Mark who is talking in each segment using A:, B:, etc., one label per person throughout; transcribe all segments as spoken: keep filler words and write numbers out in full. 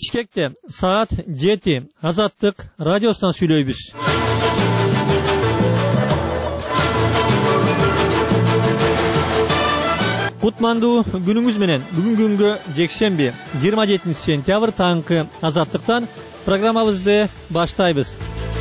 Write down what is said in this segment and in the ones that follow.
A: Бишкекте саат жети Азаттык радиосунан сүйлөйбүз. Кутмандуу күнүңүз менен бүгүнкү күнгө жекшемби жыйырма жетинчи сентябрь таңкы Азаттыктан программабызды баштайбыз.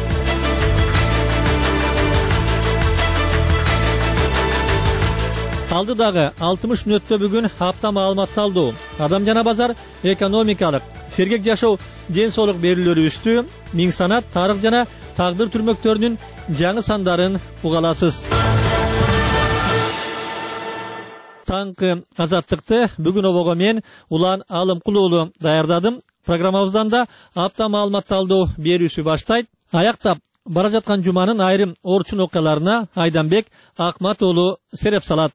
A: Алдыдагы алтымыш мүнөттө бүгүн апта маалымат талдоо, адам жана базар, экономикалык, сергек жашоо, ден соолук берүүлөрү үстү, миң санат, тарых жана тагдыр түрмөктөрүнүн жаңы сандарын угаласыз. Таңкы Азаттыкты бүгүн обого мен Улан Алымкулуулу даярдадым. Программабыздан да апта маалымат талдоо берүүсү баштайт. Аяктап бара жаткан жуманын айрым орчун окуяларына Айданбек Акматоолу сереп салат.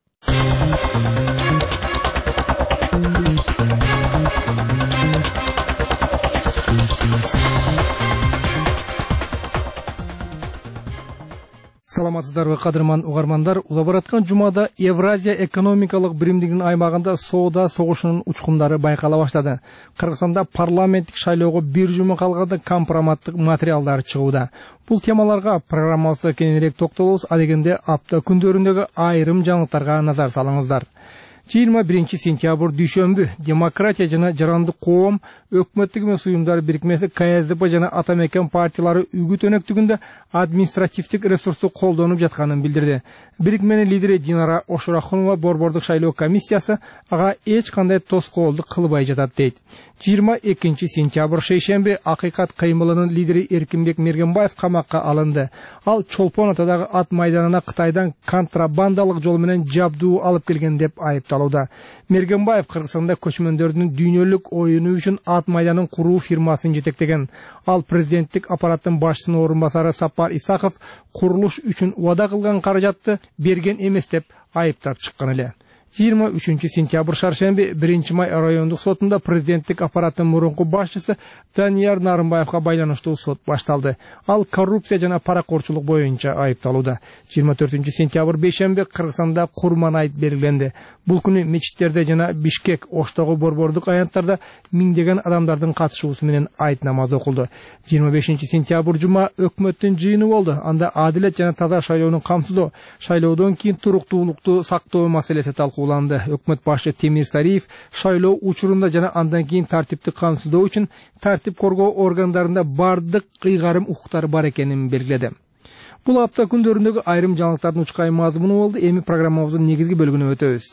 B: Саламатсыздарбы, кадырман угармандар. Ула бараткан жумада Евразия экономикалык биримдигинин аймагында соода согушунун учкундары байкала баштады. Кыргызстанда парламенттик шайлоого бир жума калганда компроматтык материалдар чыгууда. Бул темаларга программабызда кененирээк токтолобуз. Адегенде апта күндөрүндөгү айрым жаңылыктарга назар салыңыздар. жыйырма биринчи сентябрь дүйшөмбү Демократия жана Жарандык коом өкмөттүк эмес уюмдар бирикмеси КСДП жана Атамекен партиялары үгүт өнөктүгүндө административдик ресурсту колдонуп жатканын билдирди. Бирикменин лидери Динара Ошурахунова борбордук шайлоо комиссиясы ага эч кандай тоскоолдук кылбай жатат дейт. жыйырма экинчи сентябрь шейшемби Акыйкат кыймылынын лидери Эркинбек Мергенбаев камакка алынды. Ал Чолпон атадагы ат майданына Кытайдан контрабандалык жол менен жабдуу алып келген деп айыпталууда. Мергенбаев Кыргызстанда көчмөндөрдүн дүйнөлүк оюну үчүн ат майданын куруу фирмасын жетектеген. Ал президенттик аппараттын башчысынын орун басары Сапар Исаков курулуш үчүн убада кылган каражатты берген эмес деп айыптап чыккан эле. жыйырма үчүнчү сентябрь шаршемби биринчи май райондук сотунда президенттик аппараттын мурунку башчысы Данияр Нарымбаевга байланыштуу сот башталды. Ал коррупция жана паракорчулук боюнча айыпталууда. жыйырма төртүнчү сентябрь бейшемби Кыргызстанда Курман айт белгиленди. Бул күнү мечиттерде жана Бишкек, Оштогу борбордук аянттарда миңдеген адамдардын катышуусу менен айт намазы окулду. жыйырма бешинчи сентябрь жума өкмөттүн жыйыны болду. Анда адилет жана таза шайлоонун камсыздоо, шайлоодон кийин туруктуулукту сактоо маселеси талкуу Өкмөт башы Темир Сариев шайлоо учурунда жана андан кийин тартипти камсыздоо үчүн тартип коргоо органдарында бардык ыйгарым укуктары бар экенин белгиледи. Бул апта күндөрүндөгү айрым жаңылыктардын учкай мазмуну болду. Эми программабыздын негизги бөлүгүнө өтөбүз.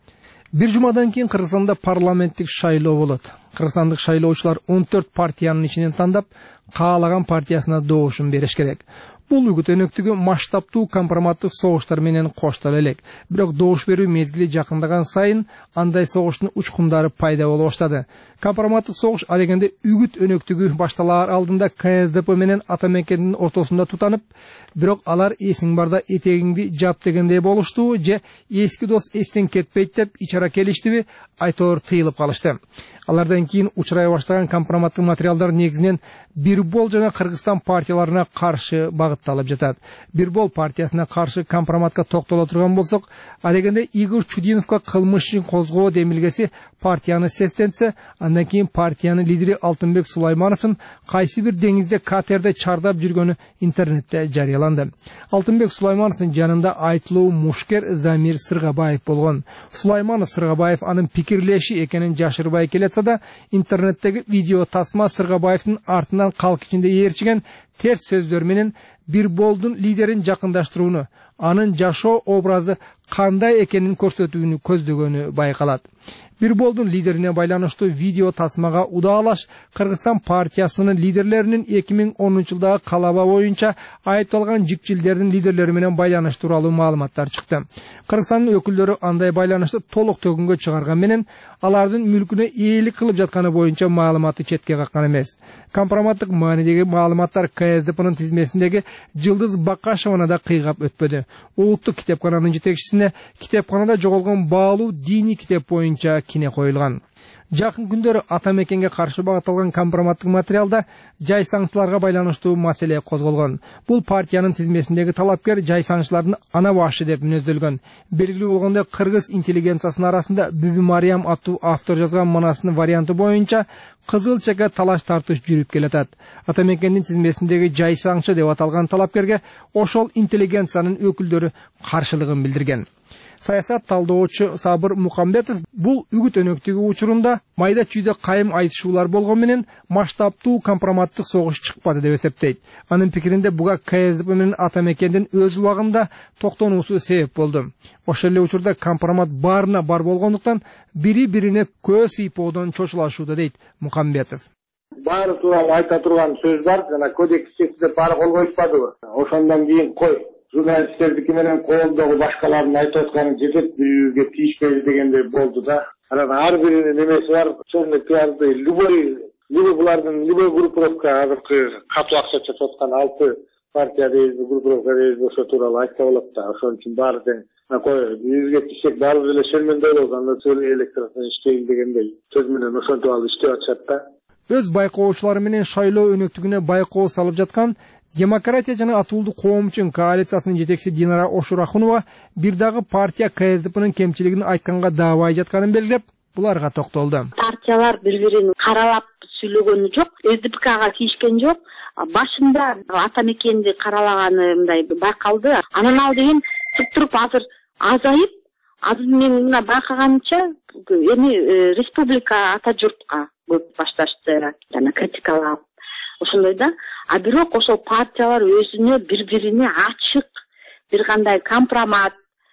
B: Бир жумадан кийин Кыргызстанда парламенттик шайлоо болот. Кыргызстандык шайлоочулар он төрт партиянын ичинен тандап, каалаган партиясына доошун бериш керек. Бул үгүт өнөктүгү масштабтуу компроматтык согуштар менен коштоло элек. Бирок доош берүү мезгили жакындаган сайын андай согуштун учкундары пайда боло баштады. Компроматтык согуш адегенде үгүт өнөктүгү башталаар алдында КСДП менен Атамекендин ортосунда тутанып, бирок алар эсиң барда этегиңди жап дегендей болушту же эски дос эстен кетпейт деп ичара келиштиби, айтоор тыйылып калышты. Алардан кийин учурай баштаган компроматтык материалдар негизинен Бирбол жана Кыргызстан партияларына каршы багытталып жатат. Бирбол партиясына каршы компроматка токтоло турган болсок, адегенде Игорь Чудиновго кылмыш ишин козгоо демилгеси партияны сестенсе, андан кийин партиянын лидери Алтынбек Сулаймановдун кайсы бир деңизде катерде чардап жүргөнү интернетте жарыяланды. Алтынбек Сулаймановдун жанында айтылуу мушкер Замир Сыргабаев болгон. Сулайманов Сыргабаев анын пикирлеши экенин жашырбай келетсе да, интернеттеги видео тасма Сыргабаевдин артынан калк ичинде ээрчиген терс сөздөр менен Бирболдун лидерин жакындаштырууну, анын жашоо образы кандай экенин көрсөтүүнү көздөгөнү байкалат. Бирболдун лидерине байланыштуу видео тасмага удаалаш Кыргызстан партиясынын лидерлеринин эки миң онунчу жылдагы калаба боюнча айыпталган жикчилдердин лидерлери менен байланыш тууралуу маалыматтар чыкты. Кыргызстандын өкүлдөрү андай байланышты толук төгүнгө чыгарган менен алардын мүлкүнө ээлик кылып жатканы боюнча маалыматты четке каккан эмес. Компроматтык маанидеги маалыматтар КСДПнын тизмесиндеги Жылдыз Бакашеваны да кыйгап өтпөдү. Улуттук китепкананын жетекчисине китепканада жоголгон баалуу диний китеп боюнча кине коюлган. Жакын күндөрү ата мекенге каршы багытталган компроматтык материалда жай санкцияларга байланыштуу маселе козголгон. Бул партиянын тизмесиндеги талапкер жай санкциялардын ана башы деп мүнөздөлгөн. Белгилүү болгондой, кыргыз интеллигенциясынын арасында Бүбү Мариям аттуу автор жазган манасынын варианты боюнча кызылчага талаш тартыш жүрүп келатат. Ата мекендин тизмесиндеги жай санкчы деп аталган талапкерге ошол интеллигенциянын өкүлдөрү каршылыгын билдирген. Саясат талдоочу Сабыр Мукамбетов бул үгүт өнөктүгү учурунда майда чүйдө кайым айтышуулар болгон менен масштабтуу компроматтык согуш чыкпады деп эсептейт. Анын пикиринде буга КСДП менен ата мекендин өз убагында токтонуусу себеп болду. Ошол эле учурда компромат баарына бар болгондуктан бири бирине көз ыйпоодон чочулашууда дейт Мукамбетов.
C: Баары тууралуу айта турган сөз бар, жана кодекс текстинде баары кол коюшпадыбы? Ошондон кийин кой журналисттердики менен колдогу башкалардын айтып атканы жетет, бирүүгө тийишпейди дегендей болду да. Анан ар биринин немеси бар. Ошондой пиарды любой любой булардын любой группировка азыркы катуу акча чачып аткан алты партия дейбиз, группировка дейбиз, ошо тууралуу айтса болот да. Ошон үчүн баары тең. Кой бизге тишек баарыбыз эле шермендей болсок, анда сөйлөй электоратынан иштейли дегендей сөз менен ошентип алып иштеп атышат да.
B: Өз байкоочулары менен шайлоо өнөктүгүнө байкоо салып жаткан Демократия жана Атуулдук коом үчүн коалициясынын жетекчиси Динара Ошурахунова бир дагы партия КСДПнын кемчилигин айтканга даабай жатканын белгилеп, буларга токтолду.
D: Партиялар бири-бирин каралап сүйлөгөнү жок, СДПКга тийишкен жок. Башында ата мекенди каралаганы мындай байкалды. Анан ал деген туруп азыр азайып, азыр мен мына байкаганымча эми республика ата журтка көп башташты, жана критикалап. Ошондой да. А бирок ошол партиялар өзүнө бири-бирине ачык бир кандай компромат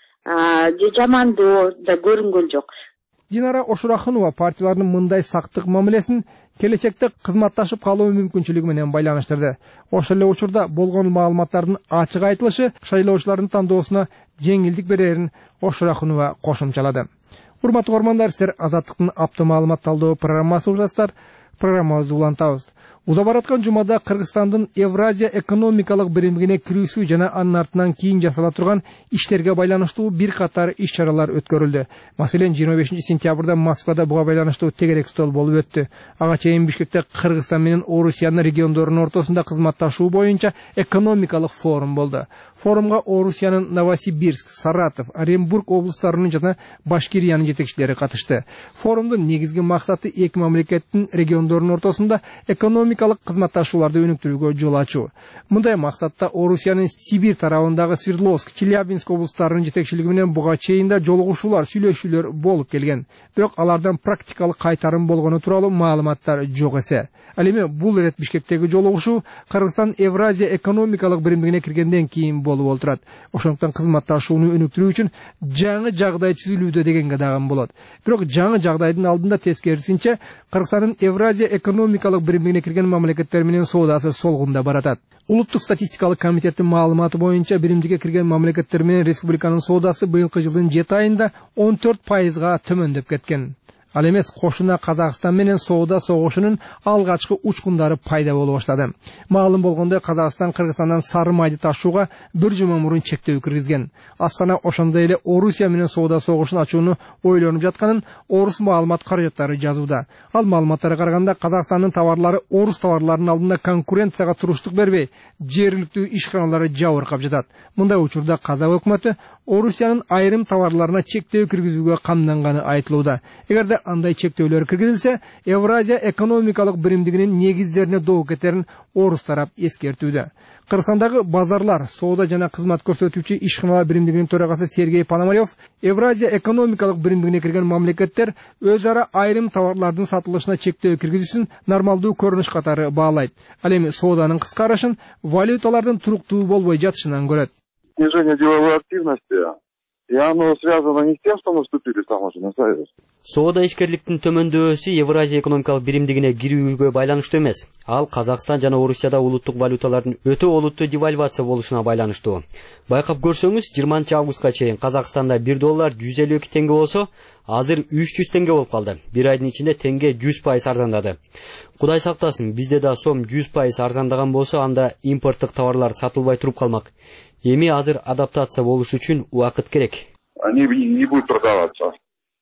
D: же жамандоо да көрүнгөн жок.
B: Динара Ошурахунова партиялардын мындай сактык мамилесин келечекте кызматташып калуу мүмкүнчүлүгү менен байланыштырды. Ошол эле учурда болгон маалыматтардын ачык айтылышы шайлоочулардын тандоосуна жеңилдик берерин Ошурахунова кошумчалады. Урматтуу көрөрмандар, силер Азаттыктын апта маалымат талдоо программасы угасыздар. Программабызды улантабыз. Уза бараткан жумада Кыргызстандын Евразия экономикалык биримдигине кирүүсү жана анын артынан кийин жасала турган иштерге байланыштуу бир катар иш-чаралар өткөрүлдү. Маселен, жыйырма бешинчи сентябрда Москвада буга байланыштуу тегерек стол болуп өттү. Ага чейин Бишкекте Кыргызстан менен Орусиянын региондорунун ортосунда кызматташуу боюнча экономикалык форум болду. Форумга Орусиянын Новосибирск, Саратов, Оренбург облустарынын жана Башкириянын жетекчилери катышты. Форумдун негизги максаты эки мамлекеттин региондорунун ортосунда экономикалык кызматташууларды өнүктүрүүгө жол ачуу. Мындай максатта Орусиянын Сибирь тарабындагы Свердловск, Челябинск облустарынын жетекчилиги менен буга чейин да жолугушуулар, сүйлөшүүлөр болуп келген. Бирок алардан практикалык кайтарым болгону тууралуу маалыматтар жок эсе. Ал эми бул ирет Бишкектеги жолугушуу Кыргызстан Евразия экономикалык биримдигине киргенден кийин болуп олтурат. Ошондуктан кызматташууну өнүктүрүү үчүн жаңы жагдай түзүлүүдө дегенге дагы болот. Бирок жаңы жагдайдын алдында тескерисинче Кыргызстандын Евразия экономикалык биримдигине кирген мамлекеттер менен соодасы солгунда баратат. Улуттук статистикалык комитеттин маалыматы боюнча биримдикке кирген мамлекеттер менен республиканын соодасы быйылкы жылдын жети айында он төрт пайызга төмөндөп кеткен. Ал эмес, кошуна Казакстан менен соода согушунун алгачкы учкундары пайда боло баштады. Маалым болгондой, Казакстан Кыргызстандан сары майды ташууга бир жума мурун чектөө киргизген. Астана ошондой эле Орусия менен соода согушун ачууну ойлонуп жатканын Орус маалымат каражаттары жазууда. Ал маалыматтарга караганда, Казакстандын товарлары Орус товарларынын алдында конкуренцияга туруштук бербей, жергиликтүү ишканалары жабыркап жатат. Мындай учурда Казак өкмөтү Орусиянын айрым товарларына чектөө киргизүүгө камданганы айтылууда. Эгерде андай чектөөлөр киргизилсе, Евразия экономикалык биримдигинин негиздерине доо кетерин Орус тарап эскертүүдө. Кыргызстандагы базарлар, соода жана кызмат көрсөтүүчү ишканалар биримдигинин төрагасы Сергей Пономарев Евразия экономикалык биримдигине кирген мамлекеттер өз ара айрым товарлардын сатылышына чектөө киргизүүсүн нормалдуу көрүнүш катары баалайт. Ал эми сооданын кыскарышын валюталардын туруктуу болбой жатышынан көрөт.
E: Снижение деловой активности, и оно связано не с тем, что мы вступили в таможенный союз.
F: Соода ишкерликтин төмөндөсү Евразия экономикалык биримдигине кирүүгө байланыштуу эмес. Ал Казакстан жана Орусияда улуттук валюталардын өтө олуттуу девальвация болушуна байланыштуу. Байкап көрсөңүз, жыйырманчы августка чейин Казакстанда бир доллар жүз элүү эки теңге болсо, азыр үч жүз теңге болуп калды. Бир айдын ичинде теңге жүз пайыз арзандады. Кудай сактасын, бизде да сом жүз пайыз арзандаган болсо, анда импорттук товарлар сатылбай туруп калмак. Эми азыр адаптация болуш үчүн убакыт керек.
E: Они не будут продаваться.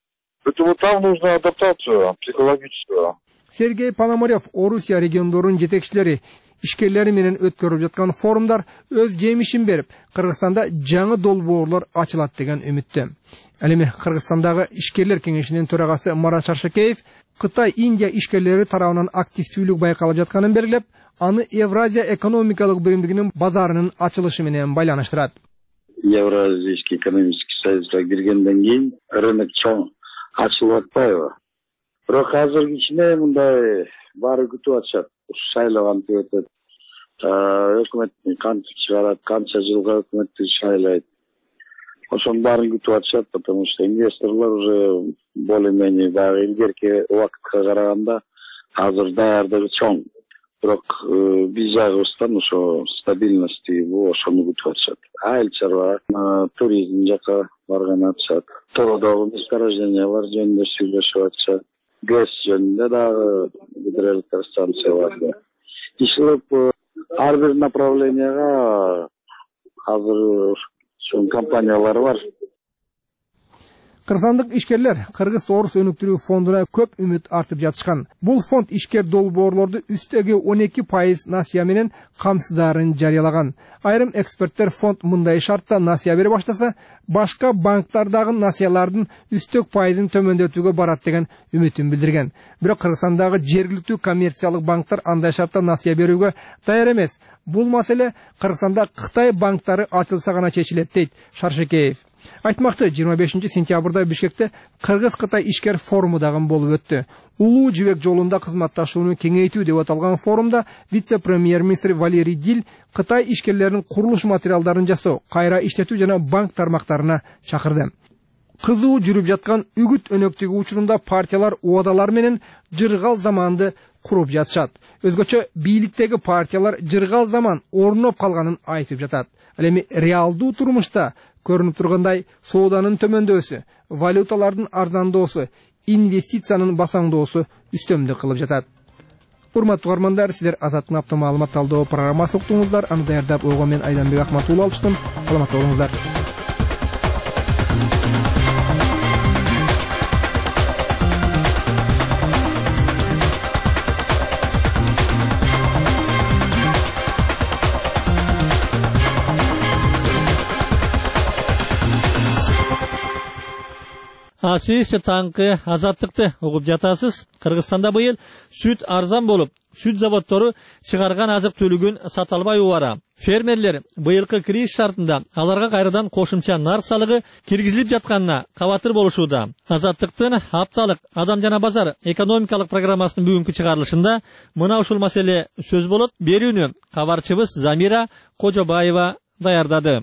E: Поэтому там нужна адаптация психологическая.
B: Сергей Пономарев Орусия региондорунун жетекчилери ишкерлери менен өткөрүлүп жаткан форумдар өз жемишин берип, Кыргызстанда жаңы долбоорлор ачылат деген үмүттө. Ал эми Кыргызстандагы ишкерлер кеңешинин төрагасы Марат Шаршекеев Кытай Индия ишкерлери тарабынан активдүүлүк байкалып жатканын белгилеп, аны Евразия экономикалык биримдигинин базарынын ачылышы менен байланыштырат.
G: Евразийский экономический союзга киргенден кийин рынок чоң ачылып атпайбы? Бирок азыркы ичинде мындай баары күтүп атышат. Шайлоо кантип өтөт, өкмөттүн кантип чыгарат, канча жылга өкмөттү шайлайт. Ошонун баарын күтүп атышат, потому что инвесторлор уже более-менее баягы илгерки убакытка караганда азыр даярдыгы чоң. Бирок биз жагыбыздан ошо стабильности ошону күтүп атышат. Айыл чарба, туризм жака барган атышат. Тоодогу месторождениялар жөнүндө сүйлөшүп атышат. ГЭС жөнүндө дагы гидроэлектростанция бар. Ишилип ар бир направленияга азыр ушул компаниялар бар.
B: Кыргызстандык ишкерлер Кыргыз-Орус өнүктүрүү фондуна көп үмүт артып жатышкан. Бул фонд ишкер долбоорлорду үстөгү он эки пайыз насыя менен камсыздарын жарыялаган. Айрым эксперттер фонд мындай шартта насыя бере баштаса, башка банктардагы насыялардын үстөк пайызын төмөндөтүүгө барат деген үмүтүн билдирген. Бирок Кыргызстандагы жергиликтүү коммерциялык банктар андай шартта насыя берүүгө даяр эмес. Бул маселе Кыргызстанда Кытай банктары ачылса гана чечилет дейт Шаршекеев. Айтмакты, жыйырма бешинчи сентябрда Бишкекте Кыргыз-Кытай ишкер форуму дагы болуп өттү. Улуу жибек жолунда кызматташууну кеңейтүү деп аталган форумда вице-премьер-министр Валерий Дил Кытай ишкерлеринин курулуш материалдарын жасоо, кайра иштетүү жана банк тармактарына чакырды. Кызуу жүрүп жаткан үгүт өнөктүгү учурунда партиялар убадалар менен жыргал заманды куруп жатышат. Өзгөчө бийликтеги партиялар жыргал заман орноп калганын айтып жатат. Ал эми реалдуу турмушта көрүнүп тургандай сооданын төмөндөсү, валюталардын арзандоосу, инвестициянын басаңдоосу үстөмдүк кылып жатат. Урматтуу угармандар, сиздер Азаттын апта маалымат талдоо программасы уктуңуздар. Аны даярдап ойгон мен Айданбек Акматулла алыштым. Саламатта болуңуздар.
A: А сиз таңкы азаттыкты угуп жатасыз. Кыргызстанда быйыл сүт арзан болуп, сүт заводдору чыгарган азык түлүгүн сата албай убара. Фермерлер быйылкы кризис шартында аларга кайрадан кошумча нарк салыгы киргизилип жатканына кабатыр болушууда. Азаттыктын апталык адам жана базар экономикалык программасынын бүгүнкү чыгарылышында мына ушул маселе сөз болот. Берүүнү кабарчыбыз Замира Кожобаева даярдады.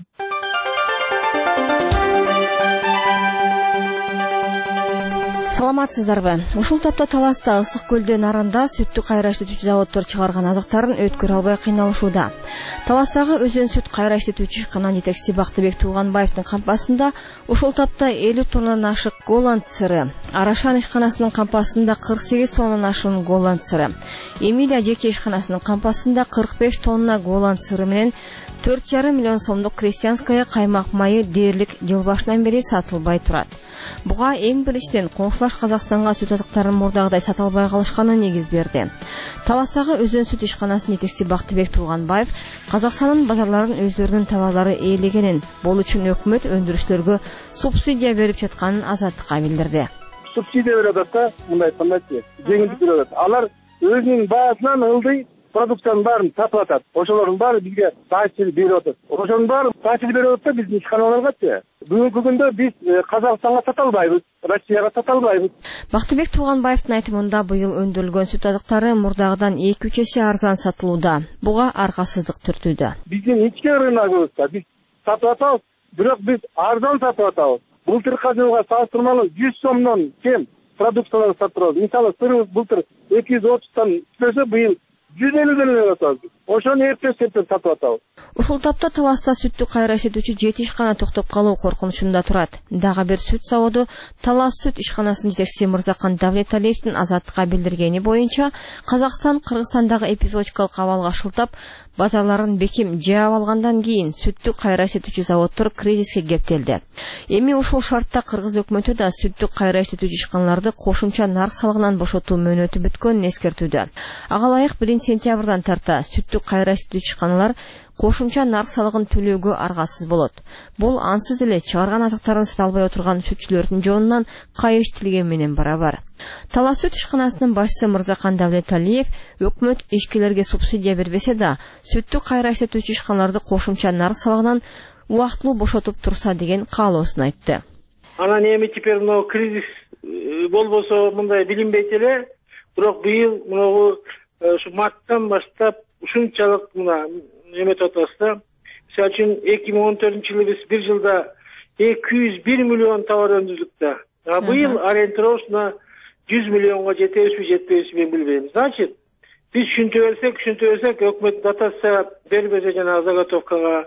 H: Саламатсыздарбы? Ушул тапта Таласта ысык көлдө нарында сүттү кайра иштетүүчү заводдор чыгарган азыктарын өткөрө албай кыйналышууда. Таластагы өзөн сүт кайра иштетүүчү ишкананын жетекчиси Бактыбек Тууганбаевдин кампасында ушул тапта элүү тоннадан ашык голланд сыры, Арашан ишканасынын кампасында кырк сегиз тоннадан ашык голланд сыры, Эмилия жеке ишканасынын кампасында кырк беш тонна голланд сыры менен төрт жарым миллион сомдук крестьянская каймак майы дээрлик жыл башынан бери сатылбай турат. Буга эң биринчиден коңшулаш Казакстанга сүт азыктарын мурдагыдай сата албай калышканы негиз берди. Таластагы өзөн сүт ишканасынын жетекчиси Бактыбек Тууганбаев Казакстандын базарларын өздөрүнүн товарлары ээлегенин, бул үчүн өкмөт өндүрүштөргө субсидия берип жатканын Азаттыкка билдирди.
I: Субсидия берип атат да, мындай айтканда, жеңилдик берип атат. Алар өзүнүн баасынан ылдый продукциянын баарын сатып атат. Ошолордун баары бизге таасир берип атат. Ошонун баары таасир берип атат да биздин ишканаларга. Бүгүнкү күндө биз Казакстанга сата албайбыз, Россияга сата албайбыз.
H: Бактыбек Тууганбаевдин айтымында быйыл өндүрүлгөн сүт азыктары мурдагыдан эки үч эсе арзан сатылууда. Буга аркасыздык түртүүдө.
I: Биздин ички рыногубузда биз сатып атабыз, бирок биз арзан сатып атабыз. Былтыркы жылга салыштырмалуу жүз сомдон кем продукцияларды сатып атабыз. Мисалы, сырыбыз былтыр эки жүз отуздан түшсө, быйыл жүз элүүдөн эле атабыз. ошону эртеп септеп сатып атабыз.
H: Ушул тапта Таласта сүттү кайра иштетүүчү жети ишкана токтоп калуу коркунучунда турат. Дагы бир сүт заводу Талас сүт ишканасынын жетекчиси Мырзакан Давлеталиевдин Азаттыкка билдиргени боюнча, Казакстан Кыргызстандагы эпизодикалык абалга шылтап, базарларын бекем жаап алгандан кийин сүттү кайра иштетүүчү заводдор кризиске кептелди. Эми ушул шартта Кыргыз өкмөтү да сүттү кайра иштетүүчү ишканаларды кошумча нарк салыгынан бошотуу мөөнөтү бүткөнүн эскертүүдө. Ага ылайык биринчи сентябрдан тарта сүттү кайра иштетүүчү ишканалар кошумча нарк салыгын төлөөгө аргасыз болот. Бул ансыз эле чыгарган азыктарын сата албай отурган сүтчүлөрдүн жоонунан кайыш тилген менен барабар. Талас сүт ишканасынын башчысы Мырзакан Давлеталиев өкмөт ишкерлерге субсидия бербесе да, сүттү кайра иштетүүчү ишканаларды кошумча нарк салыгынан убактылуу бошотуп турса деген каалоосун айтты.
J: Анан эми теперь мына кризис болбосо мындай билинбейт эле, бирок быйыл мына ушу марттан баштап ушунчалык мына эметип атабыз да. Мисалы үчүн эки миң он төртүнчү жылы биз бир жылда эки жүз бир миллион товар өндүрдүк да. А быйыл ориентировочно жүз миллионго жетебизби, жетпейбизби мен билбейм. Значит, биз ушинте берсек, ушинте берсек, өкмөт дотация бербесе жана заготовкага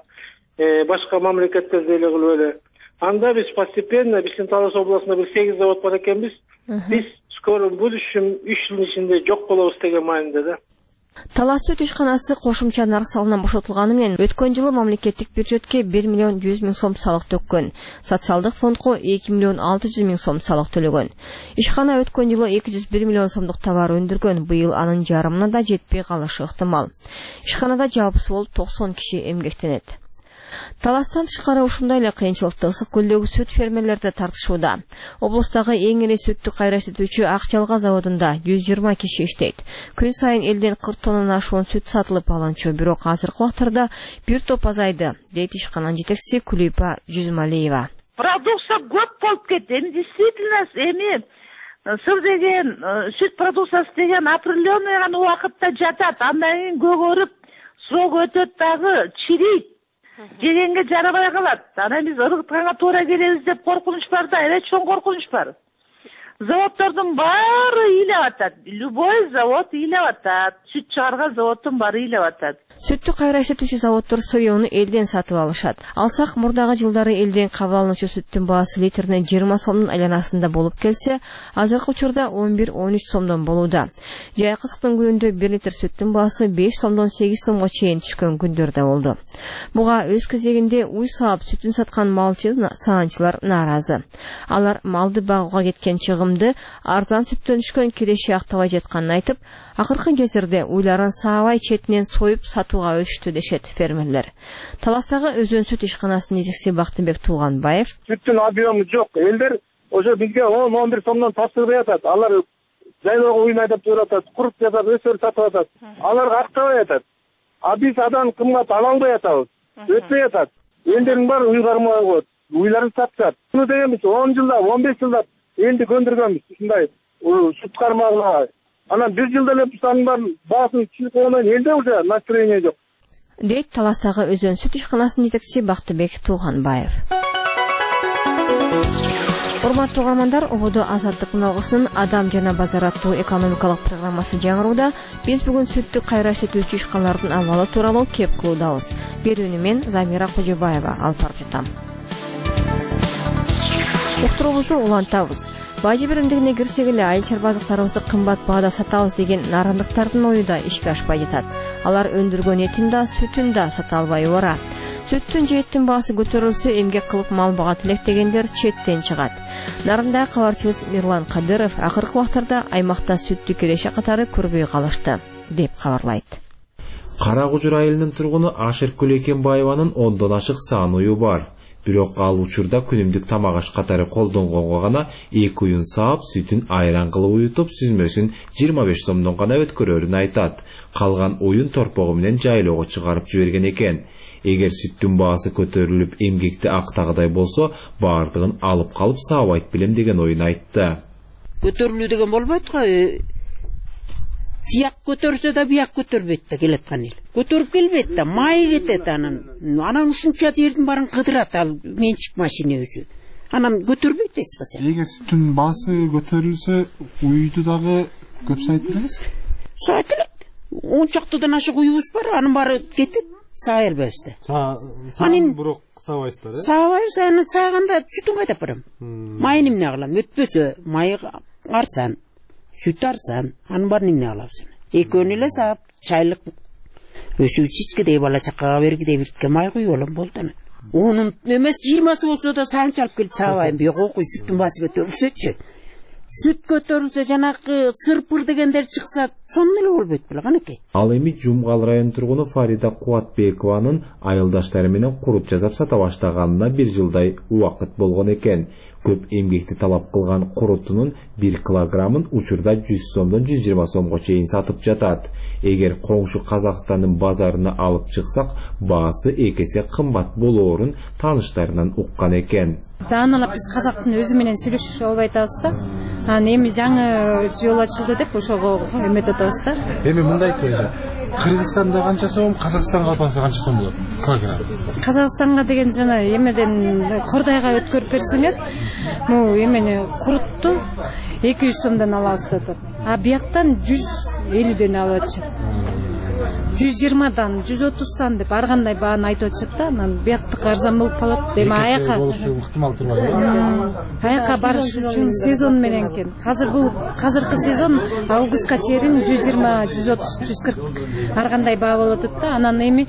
J: башка мамлекеттерде эле кылып эле. Анда биз постепенно биздин Талас областында бир сегиз завод бар экенбиз. Биз скоро в будущем үч жылдын ичинде жок болобуз деген маанидә да.
H: Талас сүт ишканасы кошумча нарк салыгынан бошотулганы менен өткөн жылы мамлекеттик бюджетке бир миллион жүз миң сом салык төккөн. Социалдык фондко эки миллион алты жүз миң сом салык төлөгөн. Ишкана өткөн жылы эки жүз бир миллион сомдук товар өндүргөн. Быйыл анын жарымына да жетпей калышы ыктымал. Ишканада жалпысы болуп токсон киши эмгектенет. Таластан тышкары ушундай эле кыйынчылыкты Ысык көлдөгү сүт фермерлери тартышууда. Облустагы эң ири сүттү кайра иштетүүчү Акчалга заводунда жүз жыйырма киши иштейт. Күн сайын элден кырк тоннадан ашуун сүт сатылып алынчу, бирок азыркы убактарда бир топ азайды, дейт ишкананын жетекчиси Кулипа Жүзмалиева.
K: Продукция көп болуп кетти. Эми действительно эми сыр деген сүт продукциясы деген определенный гана убакытта жатат. Андан кийин көгөрүп, срок өтөт дагы, чирийт. Жегенге жарабай калат. Анан биз ыргытканга туура келебиз деп коркунуч бар да, эле чоң коркунуч бар. Заводдордун баары ыйлап атат. Любой завод ыйлап атат. Сүт чыгарган заводдун баары ыйлап атат.
H: Сүттү кайра иштетүүчү заводдор сырьеуну элден сатып алышат. Алсак мурдагы жылдары элден кабыл алынуучу сүттүн баасы литрине жыйырма сомдун айланасында болуп келсе, азыркы учурда он бир он үч сомдон болууда. Жай кысыктын күнүндө бир литр сүттүн баасы беш сомдон сегиз сомго чейин түшкөн күндөр да болду. Буга өз кезегинде уй саап сүтүн саткан малчы саанчылар нааразы. Алар малды багууга кеткен чыгымды арзан сүттөн түшкөн киреши актабай жатканын айтып, акыркы кездерде уйларын саабай четинен союп сатууга өтүштү дешет фермерлер. Таластагы Өзөн сүт ишканасынын жетекчиси Бактыбек Тууганбаев:
I: Сүттүн объему жок. Элдер ошо бизге он он бир сомдон тапшырып атат. Алар жайлоого уйун айдап туруп атат, куруп жасап өсөр сатып атат. Алар актабай атат. А биз адан кымбат ала албай атабыз. Өтпөй атат. Элдердин баары уй кармай коет. Уйларын сатышат. Муну дегенбиз он жылда, он беш жылда элди көндүргөнбүз ушундай сүт кармагына. Анан бир жылда эле бусанын баарын баасын түшүрүп койгондон элде уже настроение жок.
H: Дейт Таластагы Өзөн сүт ишканасынын жетекчиси Бактыбек Тууганбаев. Урматтуу угармандар, ободо Азаттык алгысынын Адам жана базар аттуу экономикалык программасы жаңырууда. Биз бүгүн сүттү кайра иштетүүчү ишканалардын абалы тууралуу кеп кылуудабыз. Берүүнү мен Замира Кожобаева алып барып жатам. Уктуруубузду улантабыз. Бажы биримдигине кирсек эле айыл чарбазыктарыбызды кымбат баада сатабыз деген нарандыктардын ою да ишке ашпай жатат. Алар өндүргөн этин да, сүтүн да сата албай бара. Сүттүн же эттин баасы көтөрүлсө эмгек кылып мал бага тилектегендер четтен чыгат. Нарында кабарчыбыз Мирлан Кадыров акыркы убактарда аймакта сүттү киреше катары көрбөй калышты, деп кабарлайт.
L: Кара Кужур айылынын тургуну Ашыркүл Экенбаеванын ондон ашык саан уyu бар. Бирок ал учурда күнүмдүк тамак аш катары колдонгонго гана эки уюн саап, сүтүн айран кылып уютуп, сүзмөсүн жыйырма беш сомдон гана өткөрөрүн айтат. Калган уюн торпогу менен жайлоого чыгарып жиберген экен. Эгер сүттүн баасы көтөрүлүп, эмгекти актагыдай болсо, баардыгын алып калып саабайт билем деген оюн айтты.
M: Көтөрүлүү деген болбойт го. Сияк көтөрсө да бияк көтөрбөйт да келаткан эл. Көтөрүп келбейт да, май кетет анан. Анан ушунча жердин баарын кыдырат ал менчик машина өзү. Анан көтөрбөйт эч качан.
N: Эгер сүттүн баасы көтөрүлсө, уйду дагы көп сайт эмес?
M: Сайт элек. он чактыдан ашык уюбуз бар, анын баары кетип саая албайбыз да.
N: Анын бирок саабайсыздар, э?
M: Саабайбыз, аны сааганда сүтүн кайдап барам. Майын эмне кылам? Өтпөсө, майы арзан, сүт арзан, анын баарын эмне кылабыз? Экөөнү эле саап, чайлык өсүүчүчкедей бала чакага бергидей бирке май куюп алам болду. Онун эмес жыйырмасы болсо да сааңч алып келип саабайм. Бирок окуй сүттүн баасы көтөрүлсөчү. Сүт көтөрүлсө жанагы сырпыр дегендер чыкса, сонун эле болбойт беле канекей.
L: Ал эми Жумгал район тургуну Фарида Кубатбекованын айылдаштары менен курут жасап сата баштаганына бир жылдай убакыт болгон экен. Көп эмгекти талап кылган курутунун бир килограммын учурда жүз сомдон жүз жыйырма сомго чейин сатып жатат. Эгер коңшу Казакстандын базарына алып чыксак, баасы эки эсе кымбат болоорун тааныштарынан уккан экен.
O: Даанылап биз казактын өзү менен сүйлөшүп албай атабыз да. Аны эми жаңы жол ачылды деп ошого эметип атабыз да.
N: Эми мындайчы, Кыргызстанда канча сом, Казакстанга алсак канча сом болот? Килограмм.
O: Казакстанга деген жана эмеден Кордайга өткөрүп берсеңер, ну эмени курутту эки жүз сомдон алабыз деп. А бияктан жүз элүүдөн алып атышат. жүз жыйырмадан, жүз отуздан деп ар кандай бааны айтып атышат да. Анан бияктыкы арзан болуп калат. Эми аяка
N: болушу ыктымал турбайбы?
O: Аяка барыш үчүн сезон менен экен. Азыр бул азыркы сезон августка чейин жүз жыйырма, жүз отуз, жүз кырк ар кандай баа болот да. Анан эми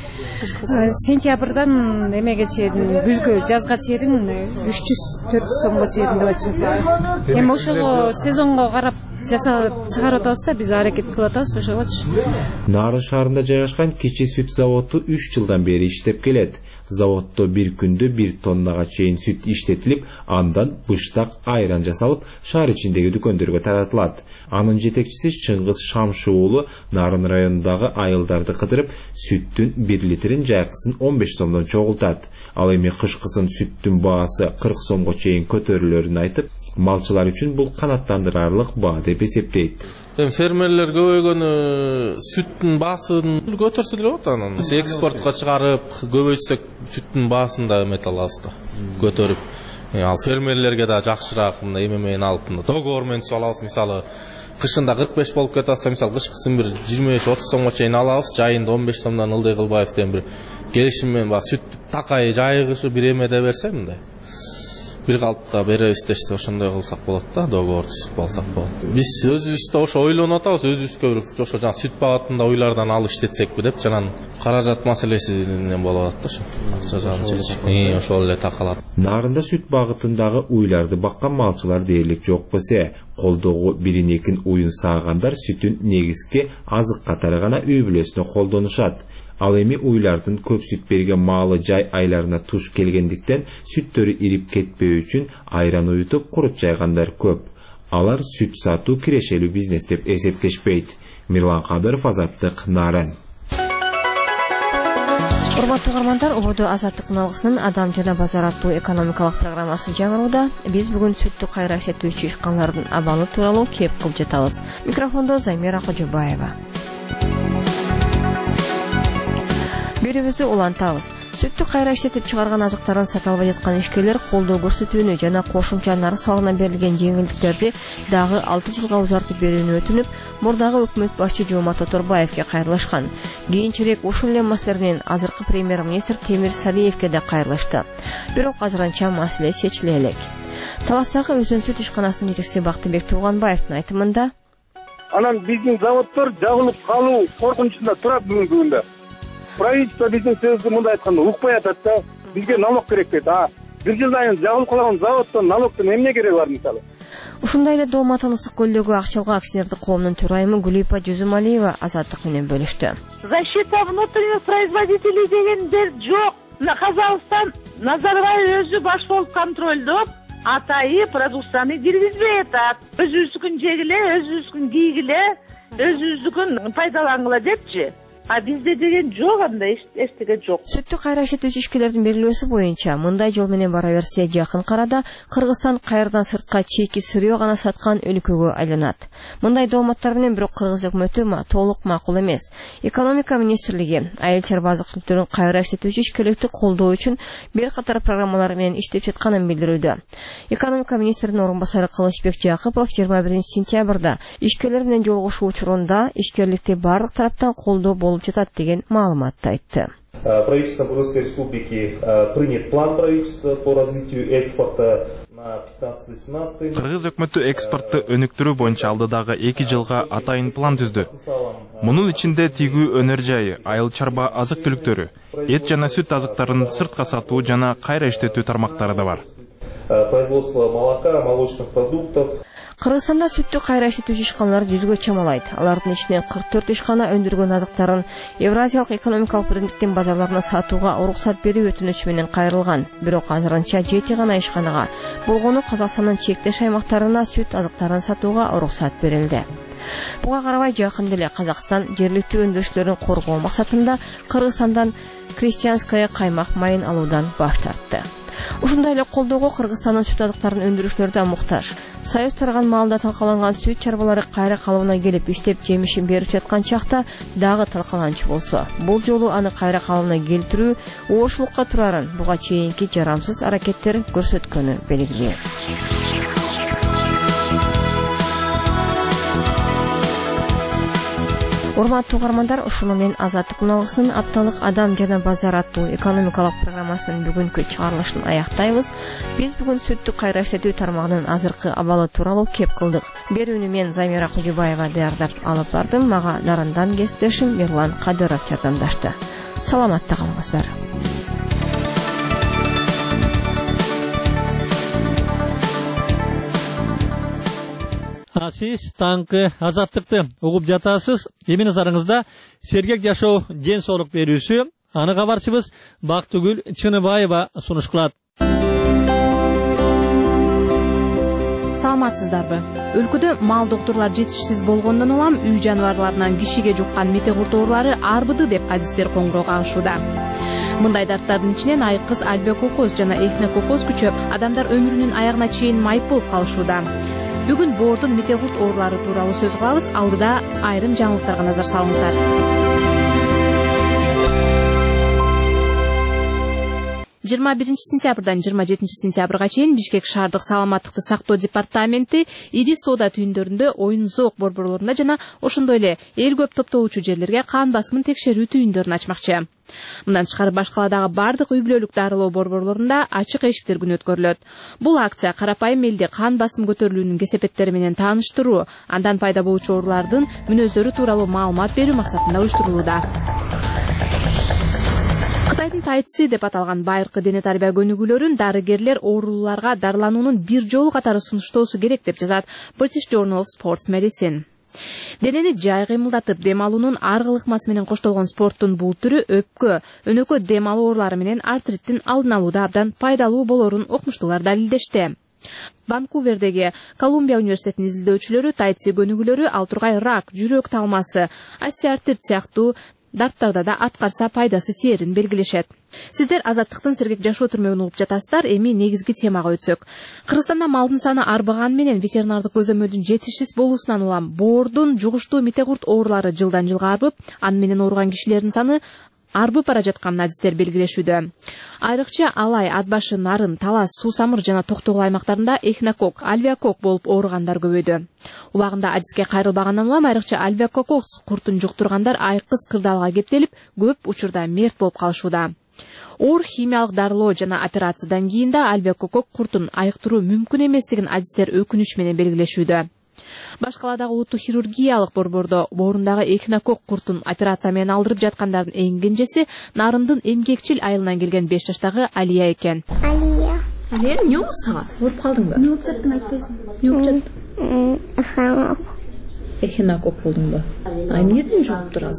O: сентябрдан эмеге чейин, күзгө, жазга чейин үч жүз, төрт жүз сомго чейин деп атышат. Эми ошого сезонго карап жасап чыгарып атабыз да, биз аракет кылып атабыз ошогочу.
L: Нарын шаарында жайгашкан кичи сүт заводу үч жылдан бери иштеп келет. Заводдо бир күндө бир тоннага чейин сүт иштетилип, андан быштак айран жасалып, шаар ичиндеги дүкөндөргө таратылат. Анын жетекчиси Чыңгыз Шамшы уулу Нарын районундагы айылдарды кыдырып, сүттүн бир литрин жайкысын он беш сомдон чогултат. Ал эми кышкысын сүттүн баасы кырк сомго чейин көтөрүлөрүн айтып, малчылар үчүн бул канаттандырарлык баа деп эсептейт.
N: Фермерлер көбөйгөнү сүттүн баасын көтөрсө деле болот анан. Биз экспортко чыгарып, көбөйтсөк сүттүн баасын да эмете алабыз да, көтөрүп. Ал фермерлерге да жакшыраак мындай эме менен алып, договор менен түзүп алабыз. Мисалы, кышында кырк беш болуп кетип атса, мисалы кышкысын бир жыйырма беш, отуз сомго чейин алабыз, жайында он беш сомдон ылдый кылбайбыз деген бир келишим менен бар. Сүт такай жайгышы бир эмеде берсе мындай бир калыпта беребиз дешсе, ошондой кылсак болот да, договор түзүп алсак болот. Биз өзүбүз да ошо ойлонуп атабыз, өзүбүзгө бир ошо жана сүт багытында уйлардан алып иштетсекпи деп, жана каражат маселесинен болуп атат да ошо. Акча жагын ошол эле такалат.
L: Нарында сүт багытындагы уйларды баккан малчылар дээрлик жок болсо, колдогу бирин экин уюн саагандар сүтүн негизги азык катары гана үй бүлөсүнө колдонушат. Ал эми уйлардын көп сүт берген маалы жай айларына туш келгендиктен сүттөрү ирип кетпөө үчүн айран уютуп курут жайгандар көп. Алар сүт сатуу кирешелүү бизнес деп эсептешпейт. Мирлан Кадыров, Азаттык, Нарын.
H: Урматтуу угармандар, Убуду Азаттык налгысынын Адам жана базар аттуу экономикалык программасы жаңырууда. Биз бүгүн сүттү кайра иштетүүчү ишканалардын абалы тууралуу кеп кылып жатабыз. Микрофондо Замира Кожобаева. Берүүбүздү улантабыз. Сүттү кайра иштетип чыгарган азыктарын сата албай жаткан ишкерлер колдоо көрсөтүүнү жана кошумча нарык салыгына берилген жеңилдиктерди дагы алты жылга узартып берүүнү өтүнүп, мурдагы өкмөт башчы Жомарт Оторбаевге кайрылышкан. Кийинчерээк ушул эле маселе менен азыркы премьер-министр Темир Сариевге да кайрылышты. Бирок азырынча маселе чечиле элек. Таластагы Өзөн сүт ишканасынын жетекчиси Бактыбек Тууганбаевдин айтымында,
I: анан биздин заводдор жабылып калуу коркунучунда турат бүгүнкү күндө. Правительство биздин сөздү мындай айтканда укпай атат да, бизге налог керек дейт. А бир жылдан жабылып калган заводдон налогдун эмне кереги бар мисалы?
H: Ушундай эле Дооматан ысык көлдөгү Акчалга акционердик коомунун төрайымы Гүлипа Жүзүмалиева Азаттык менен бөлүштү.
K: Защита внутренних производителей дегендер жок. Казакстан Назарбаев өзү баш болуп контролдоп, атайы продукцияны киргизбей атат. Өзүбүздүкүн жегиле, өзүбүздүкүн кийгиле, өзүбүздүкүн пайдалангыла депчи. А бизде деген жок, андай эчтеке жок.
H: Сүттү кайра иштетүүчү ишкерлердин белгилөөсү боюнча мындай жол менен бара берсе жакын карада Кыргызстан кайрадан сыртка чейки сырьё гана саткан өлкөгө айланат. Мындай дооматтар менен бирок Кыргыз өкмөтү толук макул эмес. Экономика министрлиги айыл чарба азык-түлүктөрүн кайра иштетүүчү ишкерликти колдоо үчүн бир катар программалар менен иштеп жатканын билдирүүдө. Экономика министринин орун басары Кылычбек Жакыпов жыйырма биринчи сентябрда ишкерлер менен жолугушуу учурунда ишкерликти бардык тараптан колдоо болуп жатат деген маалыматты айтты.
P: Правительством Кыргызской республики принят план правительства по развитию экспорта на пятнадцатый-семнадцатый.
Q: Кыргыз өкмөтү экспортты өнүктүрүү боюнча алдыдагы эки жылга атайын план түздү. Мунун ичинде тигүү өнөр жайы, айыл чарба азык-түлүктөрү, эт жана сүт азыктарын сыртка сатуу жана кайра иштетүү тармактары да бар.
P: Производство молока, молочных продуктов.
H: Кыргызстанда сүттү кайра иштетүүчү ишканалар жүзгө чамалайт. Алардын ичинен кырк төрт ишкана өндүргөн азыктарын Евразиялык экономикалык биримдиктин базарларына сатууга уруксат берүү өтүнүчү менен кайрылган. Бирок азырынча жети гана ишканага, болгону Казакстандын чектеш аймактарына сүт азыктарын сатууга уруксат берилди. Буга карабай жакын деле Казакстан жергиликтүү өндүрүшчүлөрүн коргоо максатында Кыргызстандан крестьянская каймак майын алуудан баш тартты. Ушундай эле колдоого Кыргызстандын сүт азыктарын өндүрүшчүлөрү да муктаж. Союз тараган маалда талкаланган сүт чарбалары кайра калыбына келип иштеп жемишин берип жаткан чакта дагы талкаланчу болсо, бул жолу аны кайра калыбына келтирүү оошулукка турарын буга чейинки жарамсыз аракеттер көрсөткөнү белгилүү. Урматтуу угармандар, ушуну менен Азаттык муналгысынын апталык адам жана базар аттуу экономикалык программасынын бүгүнкү чыгарылышын аяктайбыз. Биз бүгүн сүттү кайра иштетүү тармагынын азыркы абалы тууралуу кеп кылдык. Берүүнү мен Замира Кужубаева даярдап алып бардым. Мага Нарандан кесиптешим Мирлан Кадыров жардамдашты. Саламатта калыңыздар.
A: Сиз таңкы азаттыкты угуп жатасыз. Эми назарыңызда сергек жашоо ден соолук берүүсү. Аны кабарчыбыз Бактыгүл Чыныбаева сунуш кылат.
R: Саламатсыздарбы? Өлкөдө мал доктурлар жетишсиз болгондон улам үй жаныбарларынан кишиге жуккан метеорит оорулары арбыды деп адистер коңгуроо кагышууда. Мындай дарттардын ичинен айкыз, альбиококоз жана эхинококоз күчөп, адамдар өмүрүнүн аягына чейин майып болуп калышууда. Бүгүн боордун метеорит оорулары тууралуу сөз кылабыз. Алдыда айрым жаңылыктарга назар салыңыздар. жыйырма биринчи сентябрдан жыйырма жетинчи сентябрга чейин Бишкек шаардык саламаттыкты сактоо департаменти ири соода түйүндөрүндө, оюн зоок борборлорунда жана ошондой эле эл көп топтолуучу жерлерге кан басымын текшерүү түйүндөрүн ачмакчы. Мындан тышкары баш каладагы бардык үй бүлөлүк дарылоо борборлорунда ачык эшиктер күнү өткөрүлөт. Бул акция карапайым элди кан басым көтөрүлүүнүн кесепеттери менен тааныштыруу, андан пайда болуучу оорулардын мүнөздөрү тууралуу маалымат берүү максатында уюштурулууда. Кытайдын тайцси деп аталган байыркы дене тарбия көнүгүүлөрүн дарыгерлер оорулууларга дарылануунун бир жолу катары сунуштоосу керек деп жазат British Journal of Sports Medicine. Денени жай кыймылдатып дем алуунун ар кыл ыкмасы менен коштолгон спорттун бул түрү өпкө, өнөкө дем алуу оорулары менен артриттин алдын алууда абдан пайдалуу болорун окумуштуулар далилдешти. Ванкувердеги Колумбия университетинин изилдөөчүлөрү тайцси көнүгүүлөрү ал тургай рак, жүрөк талмасы, остеоартрит сыяктуу дарттарда да аткарса пайдасы тиерин белгилешет. Сиздер Азаттыктын сергек жашоо түрмөгүн угуп жатасыздар. Эми негизги темага өтсөк. Кыргызстанда малдын саны арбаганы менен ветеринардык көзөмөлдүн жетишсиз болуусунан улам боордун жугуштуу метеорит оорулары жылдан жылга арбып, аны менен ооруган кишилердин саны арбып бара жатканын адистер белгилешүүдө. Айрыкча Алай, Атбашы, Нарын, Талас, Суу Самыр жана Токтогул аймактарында эхинокок, альвеокок болуп ооругандар көбөйдү. Убагында адиске кайрылбагандан улам айрыкча альвеококок куртун жуктургандар айкыз кырдаалга кептелип, көп учурда мерт болуп калышууда. Оор химиялык дарылоо жана операциядан кийин да альвеококок куртун айыктыруу мүмкүн эместигин адистер өкүнүч менен белгилешүүдө. Баш каладагы улуттук хирургиялык борбордо боорундагы эхинокок куртун операция менен алдырып жаткандардын эң кенжеси Нарындын эмгекчил айылынан келген беш жаштагы Алия экен.
S: Алия.
R: Алия, эмне болду сага? Ооруп калдыңбы?
S: Эмне болуп жаттың айтпайсың?
R: Эмне болуп жаттың? Эхинокок болдуңбу? А эмнеден жугуп турат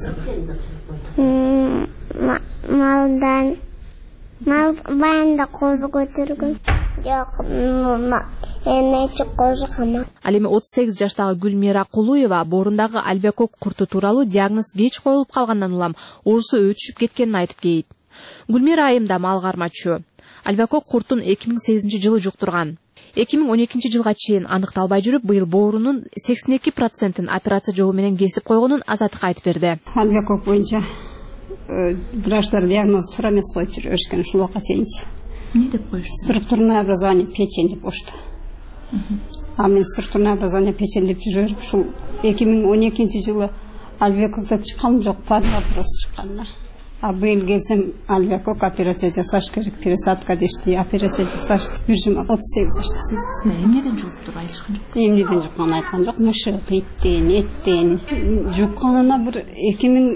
R: сага?
S: Малдан. Мал баянда колду көтөргөн. Жок, эмечи кожукама.
R: Ал эми отуз сегиз жаштагы Гүлмира Кулуева боорундагы альбиокок курту тууралуу диагноз кеч коюлуп калгандан улам оорусу өтүшүп кеткенин айтып кейт. Гүлмира айымда мал кармачу. Альбиокок куртун эки миң сегизинчи жылы жуктурган. эки миң он экинчи жылга чейин аныкталбай жүрүп, быйыл боорунун сексен эки процентин операция жолу менен кесип койгонун Азаттыкка айтып берди.
T: Альбиокок боюнча врачтар диагноз туура эмес коюп жүрүшкөн ушул убакка чейинчи.
R: Эмне деп коюшту?
T: Структурное образование печени деп коюшту. А мен структурное образование печени деп жүрүп, ушул эки миң он экинчи жылы альбиокок деп чыккан жок, под вопрос чыккандар. А быйыл келсем альбиокок операция жасаш керек, пересадка дешти, операция жасаштык. бир жыл отуз сегиз жашта.
R: Эмнеден жуктур айтышкан жок?
T: Эмнеден жукканын айткан жок, мышык, иттен, эттен. Жукканына бир эки миң